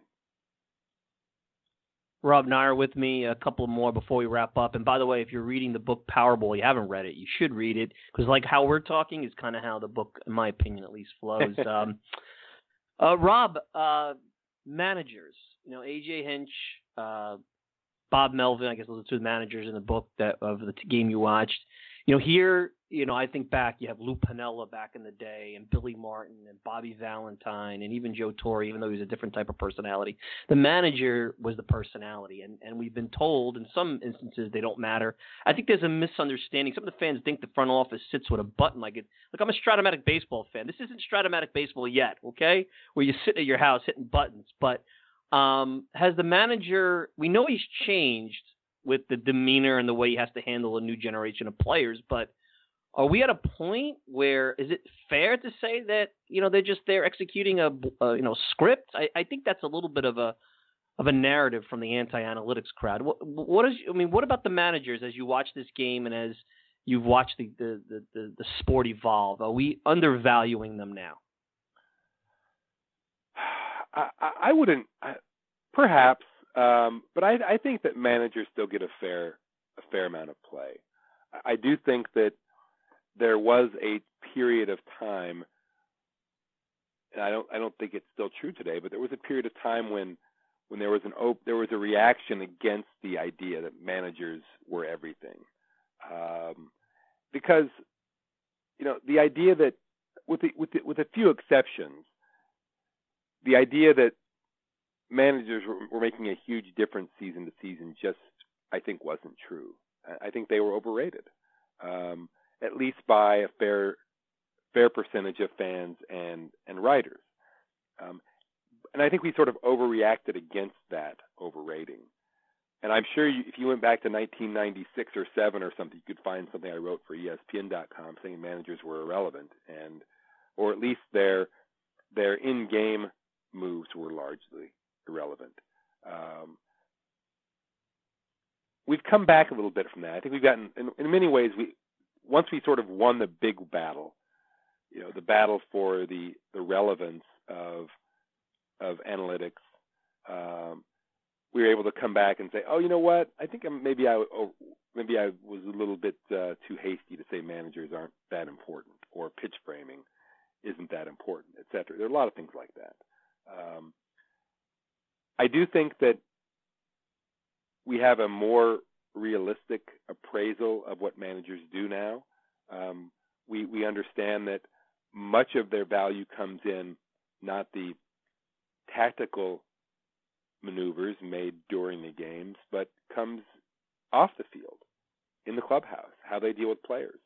Rob Nair with me, a couple more before we wrap up. And by the way, if you're reading the book Powerball, you haven't read it, you should read it, because like how we're talking is kind of how the book, in my opinion at least, flows. Rob, managers, A.J. Hinch, Bob Melvin, I guess those are two managers in the book of the game you watched. Here, I think back, you have Lou Piniella back in the day, and Billy Martin, and Bobby Valentine, and even Joe Torre, even though he's a different type of personality. The manager was the personality, and we've been told in some instances they don't matter. I think there's a misunderstanding. Some of the fans think the front office sits with a button like it. Look, I'm a Stratomatic baseball fan. This isn't Stratomatic baseball yet, okay? Where you sit at your house hitting buttons. But has the manager, we know he's changed with the demeanor and the way he has to handle a new generation of players, but are we at a point where is it fair to say that they're executing a script? I think that's a little bit of a narrative from the anti-analytics crowd. What about the managers as you watch this game and as you've watched the sport evolve? Are we undervaluing them now? I wouldn't, perhaps. But I think that managers still get a fair amount of play. I do think that there was a period of time, and I don't think it's still true today, but there was a period of time when there was a reaction against the idea that managers were everything, because the idea that with a few exceptions, the idea that managers were making a huge difference season to season just, I think, wasn't true. I think they were overrated, at least by a fair percentage of fans and writers. And I think we sort of overreacted against that overrating. And I'm sure if you went back to 1996 or 7 or something, you could find something I wrote for ESPN.com saying managers were irrelevant, or at least their in-game moves were largely irrelevant. We've come back a little bit from that. I think we've gotten, in many ways, once we sort of won the big battle, the battle for the relevance of analytics, we were able to come back and say, oh, you know what? I think maybe I was a little bit too hasty to say managers aren't that important, or pitch framing isn't that important, et cetera. There are a lot of things like that. I do think that we have a more realistic appraisal of what managers do now. We understand that much of their value comes in not the tactical maneuvers made during the games, but comes off the field, in the clubhouse, how they deal with players.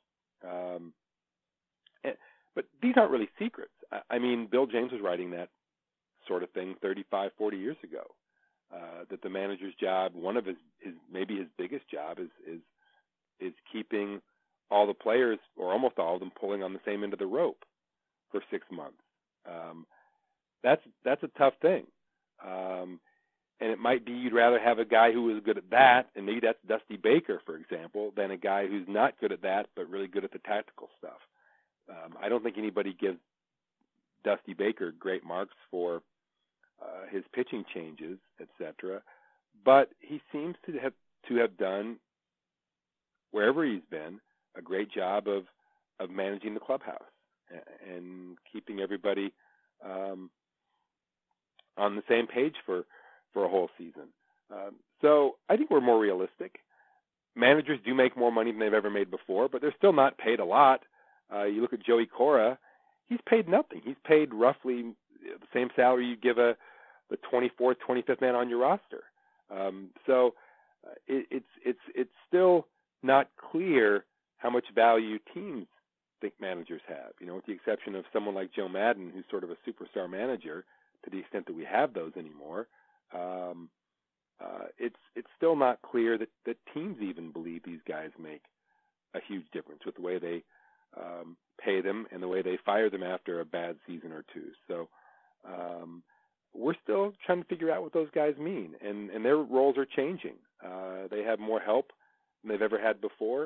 But these aren't really secrets. I mean, Bill James was writing that sort of thing 35, 40 years ago, that the manager's job, one of his maybe his biggest job is keeping all the players, or almost all of them, pulling on the same end of the rope for 6 months. That's a tough thing. And it might be you'd rather have a guy who is good at that, and maybe that's Dusty Baker, for example, than a guy who's not good at that but really good at the tactical stuff. I don't think anybody gives Dusty Baker great marks for his pitching changes, etc. But he seems to have done, wherever he's been, a great job of managing the clubhouse and keeping everybody on the same page for a whole season. So I think we're more realistic. Managers do make more money than they've ever made before, but they're still not paid a lot. You look at Joey Cora, he's paid nothing. He's paid roughly the same salary you give the 24th, 25th man on your roster. So it's still not clear how much value teams think managers have. With the exception of someone like Joe Madden, who's sort of a superstar manager, to the extent that we have those anymore. It's still not clear that teams even believe these guys make a huge difference with the way they pay them and the way they fire them after a bad season or two. So we're still trying to figure out what those guys mean, and their roles are changing. They have more help than they've ever had before.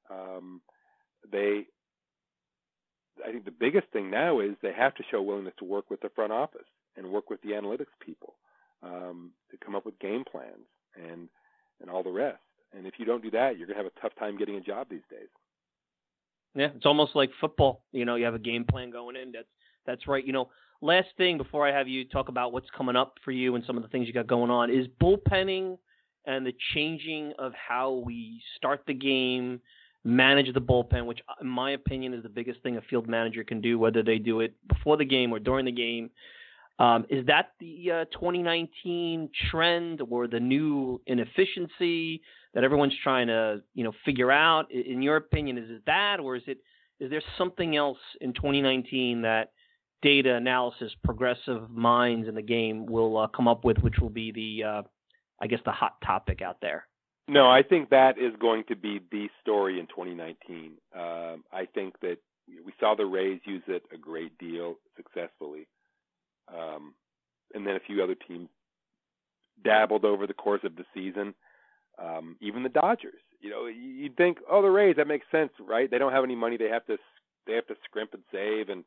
I think the biggest thing now is they have to show willingness to work with the front office and work with the analytics people to come up with game plans and all the rest. And if you don't do that, you're going to have a tough time getting a job these days. Yeah, it's almost like football. You have a game plan going in. That's right. Last thing before I have you talk about what's coming up for you and some of the things you got going on is bullpenning and the changing of how we start the game, manage the bullpen, which in my opinion is the biggest thing a field manager can do, whether they do it before the game or during the game. Is that the 2019 trend or the new inefficiency that everyone's trying to, figure out? In your opinion, is it that, or is there something else in 2019 that data analysis, progressive minds in the game will come up with, which will be the hot topic out there? No, I think that is going to be the story in 2019. I think that we saw the Rays use it a great deal successfully. And then a few other teams dabbled over the course of the season. Even the Dodgers, you'd think, the Rays, that makes sense, right? They don't have any money. They have to scrimp and save and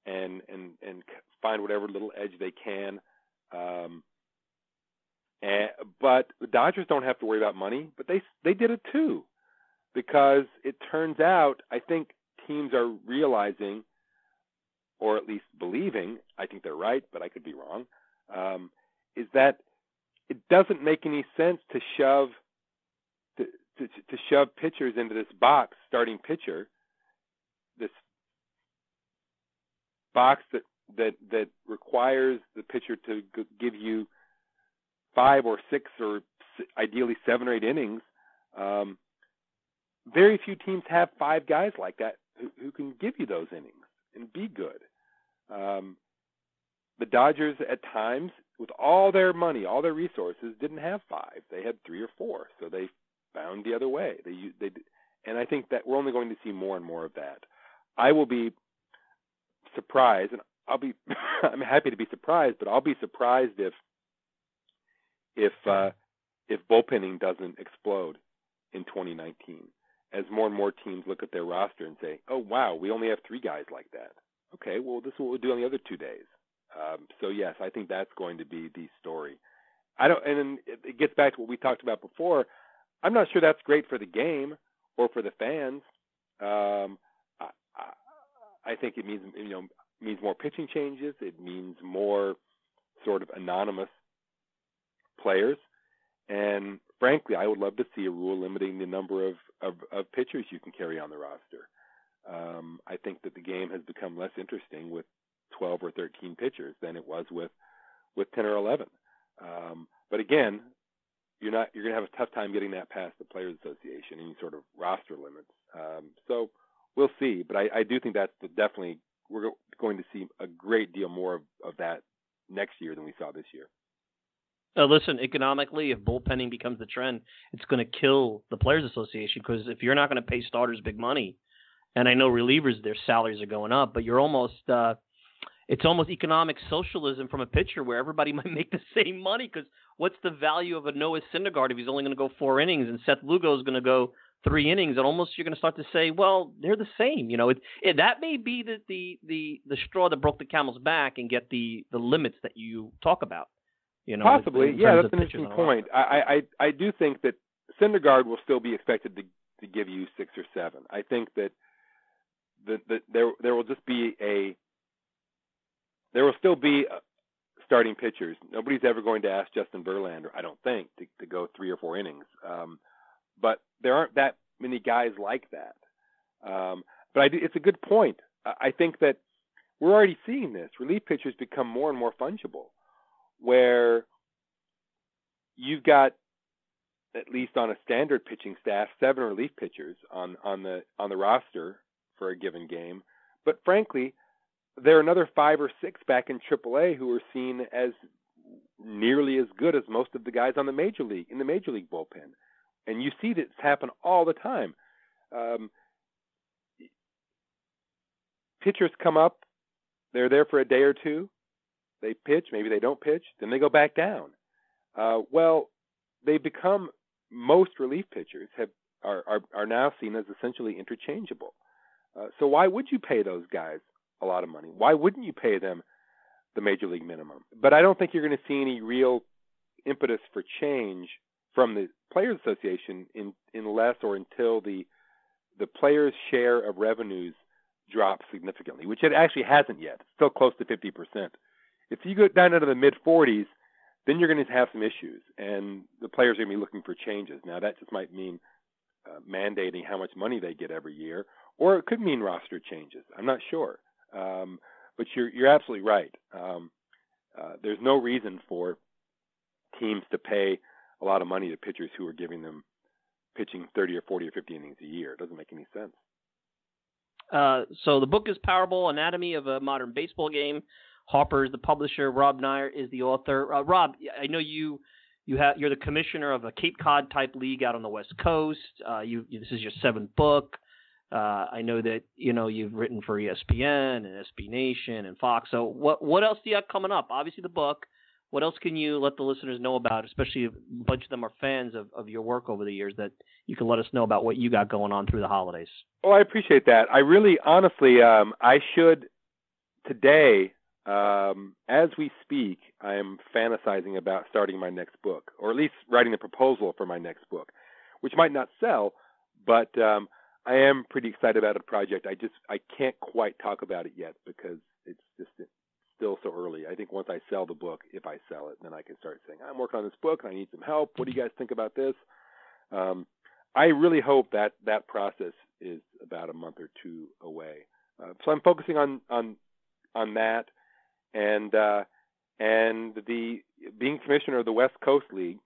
find whatever little edge they can. But the Dodgers don't have to worry about money, but they did it too, because it turns out, I think teams are realizing, or at least believing, I think they're right, but I could be wrong, is that it doesn't make any sense to shove pitchers into this box, starting pitcher, this box that requires the pitcher to give you 5 or 6 or ideally 7 or 8 innings. Very few teams have 5 guys like that who can give you those innings and be good. The Dodgers at times, with all their money, all their resources, didn't have 5. They had 3 or 4, so they found the other way. And I think that we're only going to see more and more of that. I will be surprised, and I'm happy to be surprised, but I'll be surprised if bullpenning doesn't explode in 2019, as more and more teams look at their roster and say, "Oh wow, we only have 3 guys like that." Okay, well, this is what we'll do on the other 2 days. So yes, I think that's going to be the story. And it gets back to what we talked about before. I'm not sure that's great for the game or for the fans. I think it means more pitching changes. It means more sort of anonymous players. And frankly, I would love to see a rule limiting the number of pitchers you can carry on the roster. I think that the game has become less interesting with 12 or 13 pitchers than it was with 10 or 11. But again, you're going to have a tough time getting that past the Players Association, any sort of roster limits. So we'll see. But I do think that's definitely, we're going to see a great deal more of that next year than we saw this year. Listen, economically, if bullpenning becomes the trend, it's going to kill the Players Association, because if you're not going to pay starters big money, and I know relievers, their salaries are going up, but you're almost it's almost economic socialism from a pitcher where everybody might make the same money, because what's the value of a Noah Syndergaard if he's only going to go 4 innings and Seth Lugo is going to go 3 innings? And almost you're going to start to say, well, they're the same. That may be the straw that broke the camel's back and get the limits that you talk about. Possibly, yeah, that's an interesting point. I do think that Syndergaard will still be expected to give you 6 or 7. I think that there will just be there will still be starting pitchers. Nobody's ever going to ask Justin Verlander, I don't think, to go 3 or 4 innings. But there aren't that many guys like that. But it's a good point. I think that we're already seeing this. Relief pitchers become more and more fungible, where you've got, at least on a standard pitching staff, 7 relief pitchers on the roster for a given game. But frankly, there are another 5 or 6 back in AAA who are seen as nearly as good as most of the guys in the major league bullpen. And you see this happen all the time. Pitchers come up, they're there for a day or two, they pitch, maybe they don't pitch, then they go back down. They become, most relief pitchers are now seen as essentially interchangeable. So why would you pay those guys a lot of money? Why wouldn't you pay them the major league minimum? But I don't think you're going to see any real impetus for change from the Players Association unless or until the players' share of revenues drops significantly, which it actually hasn't yet. It's still close to 50%. If you go down into the mid-40s, then you're going to have some issues, and the players are going to be looking for changes. Now, that just might mean mandating how much money they get every year, or it could mean roster changes. I'm not sure. But you're absolutely right. There's no reason for teams to pay a lot of money to pitchers who are giving them pitching 30 or 40 or 50 innings a year. It doesn't make any sense. So the book is Powerball, Anatomy of a Modern Baseball Game. Harper is the publisher. Rob Neyer is the author. Rob, I know you're the commissioner of a Cape Cod type league out on the West Coast. This is your 7th book. I know that you've written for ESPN and SB Nation and Fox. So what else do you have coming up? Obviously the book. What else can you let the listeners know about, especially if a bunch of them are fans of your work over the years, that you can let us know about what you got going on through the holidays? Well, I appreciate that. I really, honestly, I should today, as we speak, I am fantasizing about starting my next book, or at least writing the proposal for my next book, which might not sell, but I am pretty excited about a project. I can't quite talk about it yet because it's just still so early. I think once I sell the book, if I sell it, then I can start saying, I'm working on this book and I need some help. What do you guys think about this? I really hope that process is about a month or 2 away. So I'm focusing on that and the being commissioner of the West Coast League,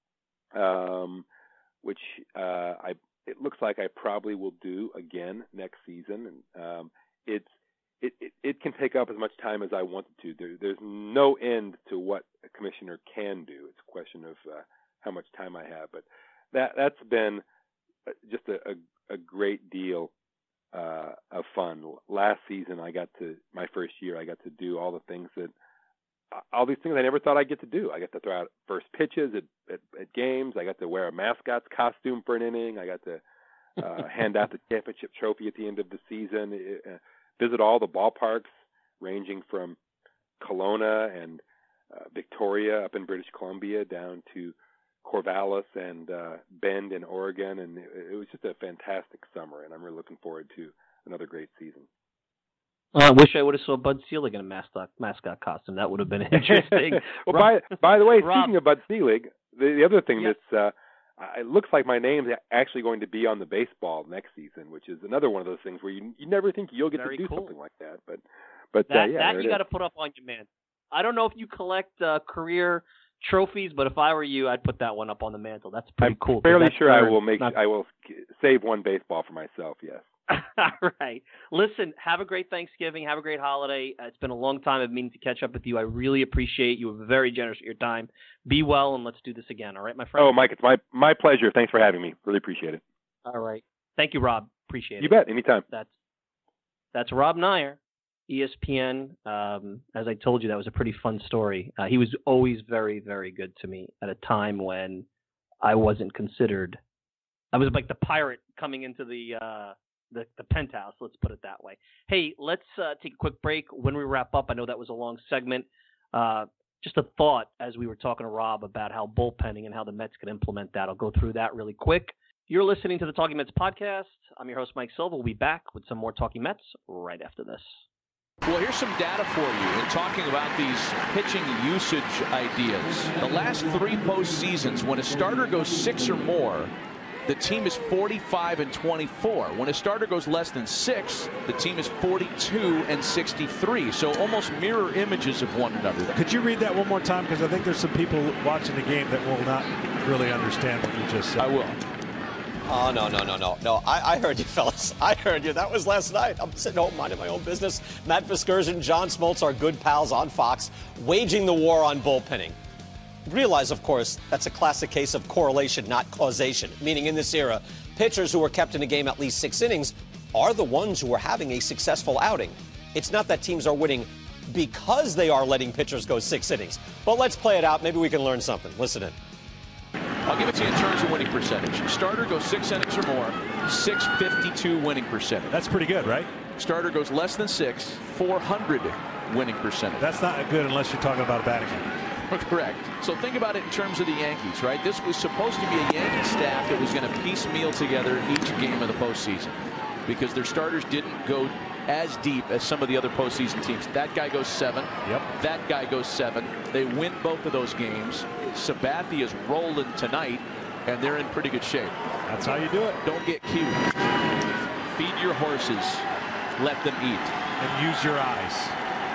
which it looks like I probably will do again next season. And it can take up as much time as I want it to. There's no end to what a commissioner can do. It's a question of how much time I have. But that's been just a great deal of fun. Last season, my first year, I got to do all these things I never thought I'd get to do. I got to throw out first pitches at games. I got to wear a mascot's costume for an inning. I got to hand out the championship trophy at the end of the season. Visit all the ballparks, ranging from Kelowna and Victoria up in British Columbia down to Corvallis and Bend in Oregon, and it was just a fantastic summer, and I'm really looking forward to another great season. I wish I would have saw Bud Selig in a mascot costume. That would have been interesting. Well, by the way, speaking of Bud Selig, the other thing that's it looks like my name's actually going to be on the baseball next season, which is another one of those things where you never think you'll get to do something like that. But that you got to put up on your man. I don't know if you collect career trophies, but if I were you, I'd put that one up on the mantle. That's pretty cool. I'm fairly sure I will save one baseball for myself. Yes. All right. Listen, have a great Thanksgiving. Have a great holiday. It's been a long time. I've been meaning to catch up with you. I really appreciate you. Were very generous with your time. Be well, and let's do this again. All right, my friend? Oh, Mike, it's my pleasure. Thanks for having me. Really appreciate it. All right. Thank you, Rob. Appreciate it. You bet. Anytime. That's Rob Nyer, ESPN. As I told you, that was a pretty fun story. He was always very, very good to me at a time when I wasn't considered. I was like the pirate coming into the penthouse, let's put it that way. Hey, let's take a quick break. When we wrap up, I know that was a long segment. Just a thought as we were talking to Rob about how bullpenning and how the Mets could implement that. I'll go through that really quick. You're listening to the Talking Mets podcast. I'm your host, Mike Silva. We'll be back with some more Talking Mets right after this. Well, here's some data for you in talking about these pitching usage ideas. The last 3 postseasons, when a starter goes 6 or more, the team is 45-24. When a starter goes less than 6, the team is 42-63. So almost mirror images of one another. Could you read that one more time? Because I think there's some people watching the game that will not really understand what you just said. I will. Oh, no. I heard you, fellas. I heard you. That was last night. I'm sitting home minding my own business. Matt Vasgersian, John Smoltz, our good pals on Fox, waging the war on bullpenning. Realize, of course, that's a classic case of correlation, not causation, meaning in this era, pitchers who were kept in a game at least 6 innings are the ones who are having a successful outing. It's not that teams are winning because they are letting pitchers go 6 innings. But let's play it out. Maybe we can learn something. Listen in. I'll give it to you in terms of winning percentage. Starter goes 6 innings or more, .652 winning percentage. That's pretty good, right? Starter goes less than 6, .400 winning percentage. That's not good unless you're talking about a batting game. Correct. So think about it in terms of the Yankees, right? This was supposed to be a Yankee staff that was going to piecemeal together each game of the postseason because their starters didn't go as deep as some of the other postseason teams. That guy goes 7. Yep. That guy goes 7. They win both of those games. Sabathia is rolling tonight, and they're in pretty good shape. That's how you do it. Don't get cute. Feed your horses. Let them eat. And use your eyes.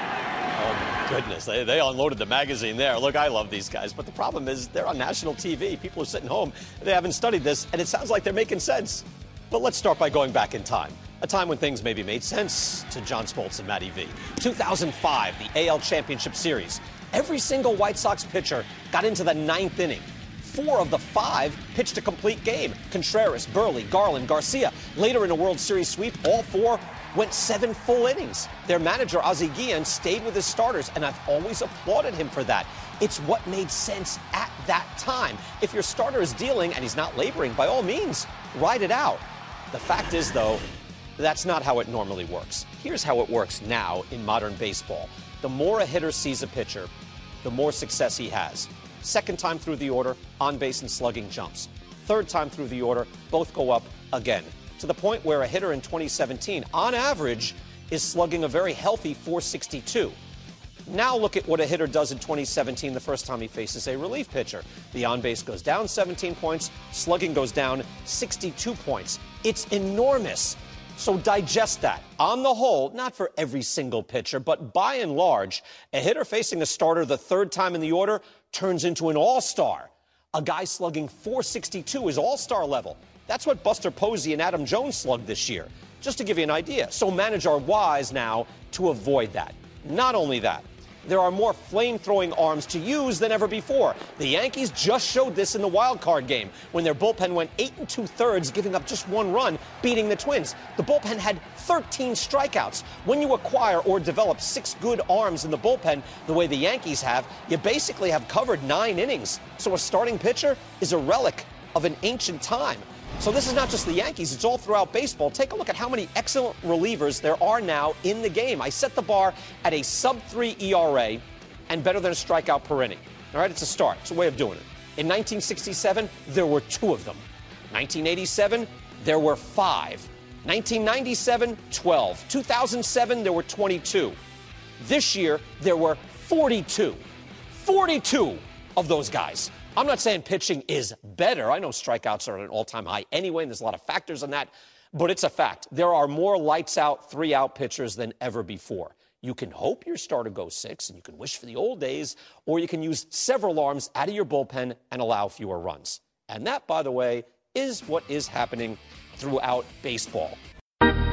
Oh, goodness. They unloaded the magazine there. Look, I love these guys. But the problem is they're on national TV. People are sitting home. They haven't studied this, and it sounds like they're making sense. But let's start by going back in time. A time when things maybe made sense to John Smoltz and Matty V. 2005, the AL Championship Series. Every single White Sox pitcher got into the 9th inning. 4 of the 5 pitched a complete game. Contreras, Burley, Garland, Garcia. Later in a World Series sweep, all 4 went 7 full innings. Their manager, Ozzie Guillen, stayed with his starters, and I've always applauded him for that. It's what made sense at that time. If your starter is dealing and he's not laboring, by all means, ride it out. The fact is, though, that's not how it normally works. Here's how it works now in modern baseball. The more a hitter sees a pitcher, the more success he has. Second time through the order, on base and slugging jumps. Third time through the order, both go up again. To the point where a hitter in 2017, on average, is slugging a very healthy .462. Now look at what a hitter does in 2017 the first time he faces a relief pitcher. The on-base goes down 17 points, slugging goes down 62 points. It's enormous. So digest that. On the whole, not for every single pitcher, but by and large, a hitter facing a starter the third time in the order turns into an all-star. A guy slugging .462 is all-star level. That's what Buster Posey and Adam Jones slugged this year, just to give you an idea. So managers are wise now to avoid that. Not only that, there are more flame-throwing arms to use than ever before. The Yankees just showed this in the wild card game when their bullpen went 8 2/3, giving up just 1 run, beating the Twins. The bullpen had 13 strikeouts. When you acquire or develop 6 good arms in the bullpen the way the Yankees have, you basically have covered 9 innings. So a starting pitcher is a relic of an ancient time. So this is not just the Yankees, it's all throughout baseball. Take a look at how many excellent relievers there are now in the game. I set the bar at a sub-3 ERA and better than a strikeout per inning. All right, it's a start. It's a way of doing it. In 1967, there were 2 of them. 1987, there were 5. 1997, 12. 2007, there were 22. This year, there were 42. 42 of those guys. I'm not saying pitching is better. I know strikeouts are at an all-time high anyway, and there's a lot of factors in that, but it's a fact. There are more lights-out, 3-out pitchers than ever before. You can hope your starter goes 6, and you can wish for the old days, or you can use several arms out of your bullpen and allow fewer runs. And that, by the way, is what is happening throughout baseball.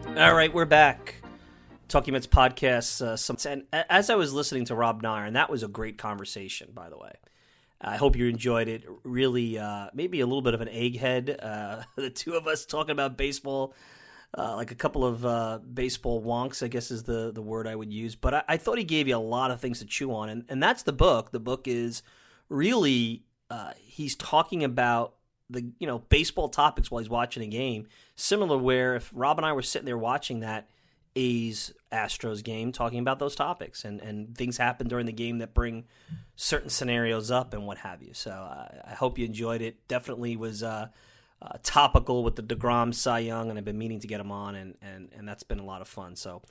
All right, we're back. Talking Mets podcast. And as I was listening to Rob Nair, and that was a great conversation, by the way. I hope you enjoyed it. Really, maybe a little bit of an egghead. The two of us talking about baseball, like a couple of baseball wonks, I guess is the word I would use. But I thought he gave you a lot of things to chew on, and that's the book. The book is really he's talking about the baseball topics while he's watching a game. Similar where if Rob and I were sitting there watching that A's-Astros game, talking about those topics and things happen during the game that bring certain scenarios up and what have you. So I hope you enjoyed it. Definitely was topical with the DeGrom Cy Young, and I've been meaning to get him on, and that's been a lot of fun. So,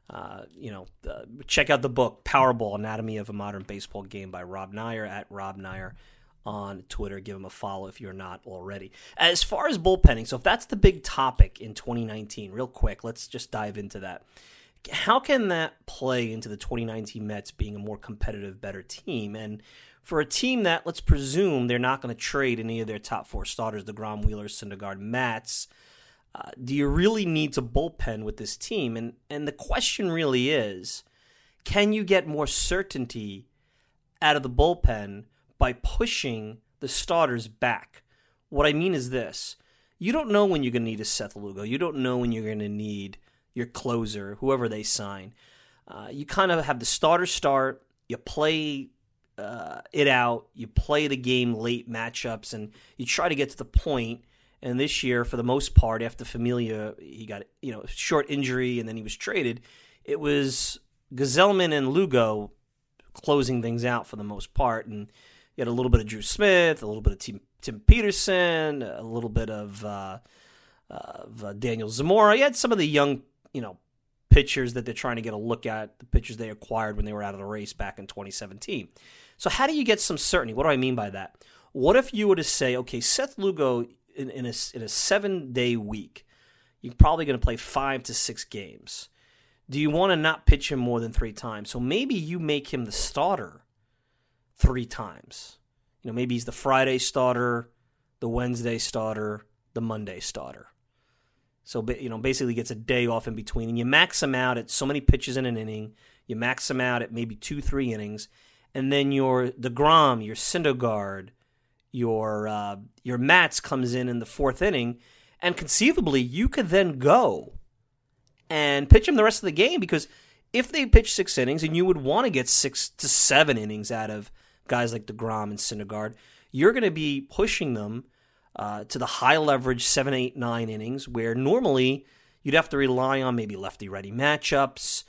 check out the book, Powerball, Anatomy of a Modern Baseball Game by Rob Nair, at Rob Nair on Twitter. Give him a follow if you're not already. As far as bullpenning, so if that's the big topic in 2019, real quick, let's just dive into that. How can that play into the 2019 Mets being a more competitive, better team? And for a team that, let's presume, they're not going to trade any of their top four starters, DeGrom, Wheeler, Syndergaard, Matz, do you really need to bullpen with this team? And the question really is, can you get more certainty out of the bullpen by pushing the starters back? What I mean is this. You don't know when you're going to need a Seth Lugo. You don't know when you're going to need your closer, whoever they sign. You kind of have the starter start. You play it out. You play the game late matchups, and you try to get to the point. And this year, for the most part, after Familia, he got a short injury, and then he was traded. It was Gsellman and Lugo closing things out for the most part, and you had a little bit of Drew Smith, a little bit of Tim Peterson, a little bit of Daniel Zamora. You had some of the young, pitchers that they're trying to get a look at, the pitchers they acquired when they were out of the race back in 2017. So how do you get some certainty? What do I mean by that? What if you were to say, okay, Seth Lugo in a 7-day week, you're probably going to play 5 to 6 games. Do you want to not pitch him more than 3 times? So maybe you make him the starter 3 times. Maybe he's the Friday starter, the Wednesday starter, the Monday starter. So, basically gets a day off in between. And you max him out at so many pitches in an inning. You max him out at maybe 2-3 innings. And then your DeGrom, your Syndergaard, your Matz comes in the 4th inning. And conceivably, you could then go and pitch him the rest of the game. Because if they pitch 6 innings, and you would want to get 6 to 7 innings out of guys like DeGrom and Syndergaard, you're going to be pushing them to the high leverage 7, 8, 9 innings, where normally you'd have to rely on maybe lefty-righty matchups.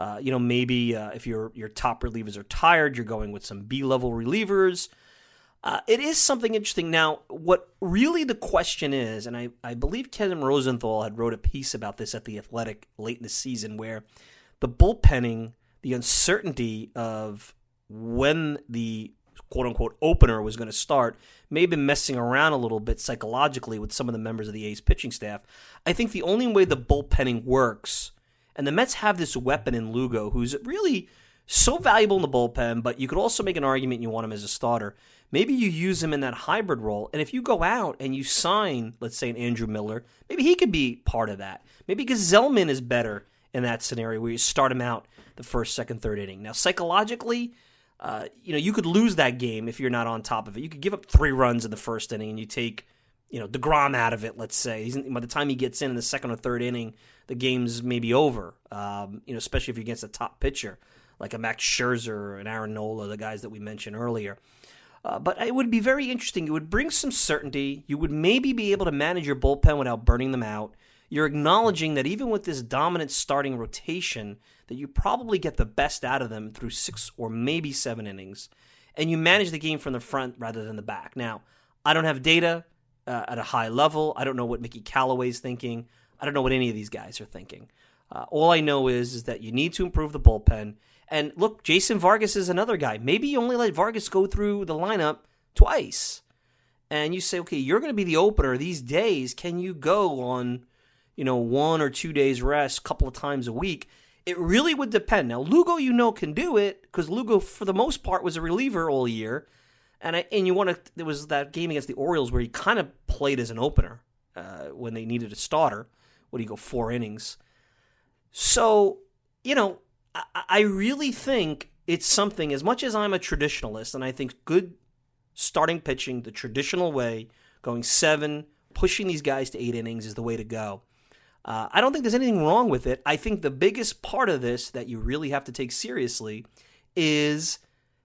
Maybe if your top relievers are tired, you're going with some B-level relievers. It is something interesting. Now, what really the question is, and I believe Ken Rosenthal had wrote a piece about this at The Athletic late in the season, where the bullpenning, the uncertainty of when the quote-unquote opener was going to start may have been messing around a little bit psychologically with some of the members of the A's pitching staff. I think the only way the bullpenning works, and the Mets have this weapon in Lugo who's really so valuable in the bullpen, but you could also make an argument you want him as a starter. Maybe you use him in that hybrid role, and if you go out and you sign, let's say, an Andrew Miller, maybe he could be part of that. Maybe Gsellman is better in that scenario where you start him out the 1st, 2nd, 3rd inning. Now, psychologically, you could lose that game if you're not on top of it. You could give up 3 runs in the 1st inning and you take, DeGrom out of it, let's say. By the time he gets in the 2nd or 3rd inning, the game's maybe over, especially if you're against a top pitcher like a Max Scherzer or an Aaron Nola, the guys that we mentioned earlier. But it would be very interesting. It would bring some certainty. You would maybe be able to manage your bullpen without burning them out. You're acknowledging that even with this dominant starting rotation, that you probably get the best out of them through 6 or maybe 7 innings, and you manage the game from the front rather than the back. Now, I don't have data at a high level. I don't know what Mickey Callaway's thinking. I don't know what any of these guys are thinking. All I know is that you need to improve the bullpen. And look, Jason Vargas is another guy. Maybe you only let Vargas go through the lineup twice. And you say, okay, you're going to be the opener these days. Can you go on, 1 or 2 days rest a couple of times a week? It really would depend. Now, Lugo, can do it because Lugo, for the most part, was a reliever all year. And there was that game against the Orioles where he kind of played as an opener when they needed a starter. What do you go, 4 innings? So, I really think it's something, as much as I'm a traditionalist, and I think good starting pitching the traditional way, going 7, pushing these guys to 8 innings is the way to go. I don't think there's anything wrong with it. I think the biggest part of this that you really have to take seriously is,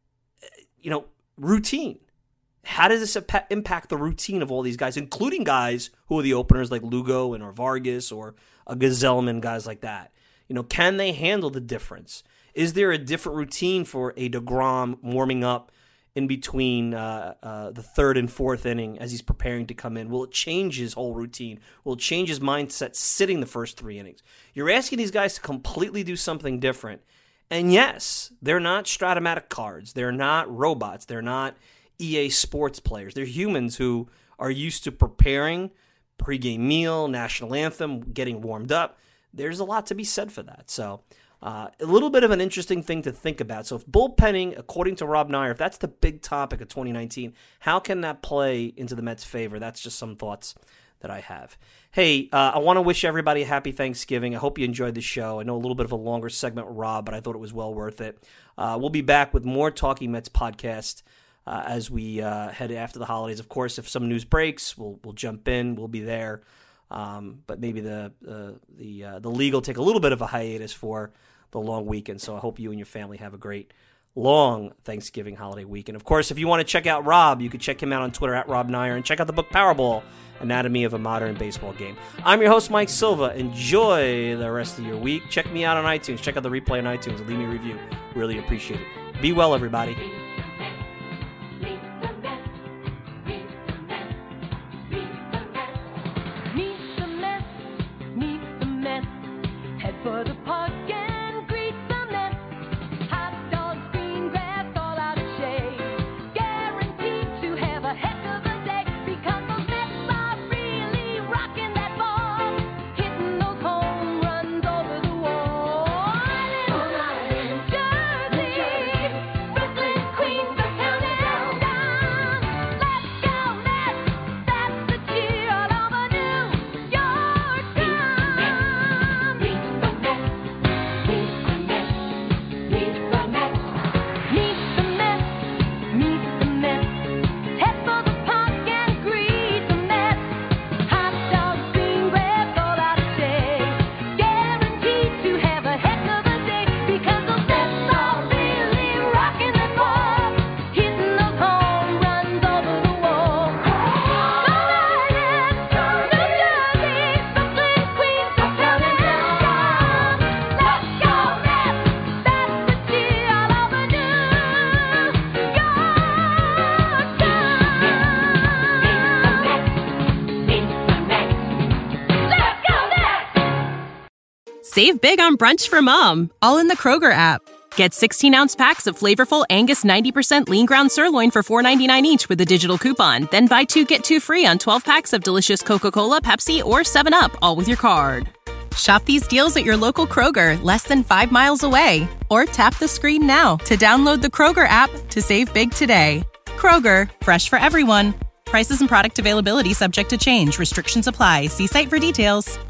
routine. How does this impact the routine of all these guys, including guys who are the openers like Lugo or Vargas or a Gazelman, guys like that? Can they handle the difference? Is there a different routine for a DeGrom warming up in between the third and fourth inning as he's preparing to come in? Will it change his whole routine? Will it change his mindset sitting the first 3 innings? You're asking these guys to completely do something different. And yes, they're not Stratomatic cards. They're not robots. They're not EA Sports players. They're humans who are used to preparing pregame meal, national anthem, getting warmed up. There's a lot to be said for that. So a little bit of an interesting thing to think about. So if bullpenning, according to Rob Neyer, if that's the big topic of 2019, how can that play into the Mets' favor? That's just some thoughts that I have. Hey, I want to wish everybody a happy Thanksgiving. I hope you enjoyed the show. I know a little bit of a longer segment with Rob, but I thought it was well worth it. We'll be back with more Talking Mets podcast as we head after the holidays. Of course, if some news breaks, we'll jump in. We'll be there. But maybe the league will take a little bit of a hiatus for the long weekend. So I hope you and your family have a great long Thanksgiving holiday weekend. Of course, if you want to check out Rob, you can check him out on Twitter at Rob Neyer and check out the book Powerball, Anatomy of a Modern Baseball Game. I'm your host, Mike Silva. Enjoy the rest of your week. Check me out on iTunes. Check out the replay on iTunes. Leave me a review. Really appreciate it. Be well, everybody. For the park and greet the Mets. Hot dogs, green grass, all out of shade. Guaranteed to have a heck of a day because those Mets are really rocking that ball, hitting those home runs over the wall. Long Island, Jersey, Brooklyn, Queens, the town and down. Let's go Mets! That's the cheer all over New York town. Save big on brunch for mom, all in the Kroger app. Get 16-ounce packs of flavorful Angus 90% lean ground sirloin for $4.99 each with a digital coupon. Then buy 2, get 2 free on 12 packs of delicious Coca-Cola, Pepsi, or 7-Up, all with your card. Shop these deals at your local Kroger, less than 5 miles away. Or tap the screen now to download the Kroger app to save big today. Kroger, fresh for everyone. Prices and product availability subject to change. Restrictions apply. See site for details.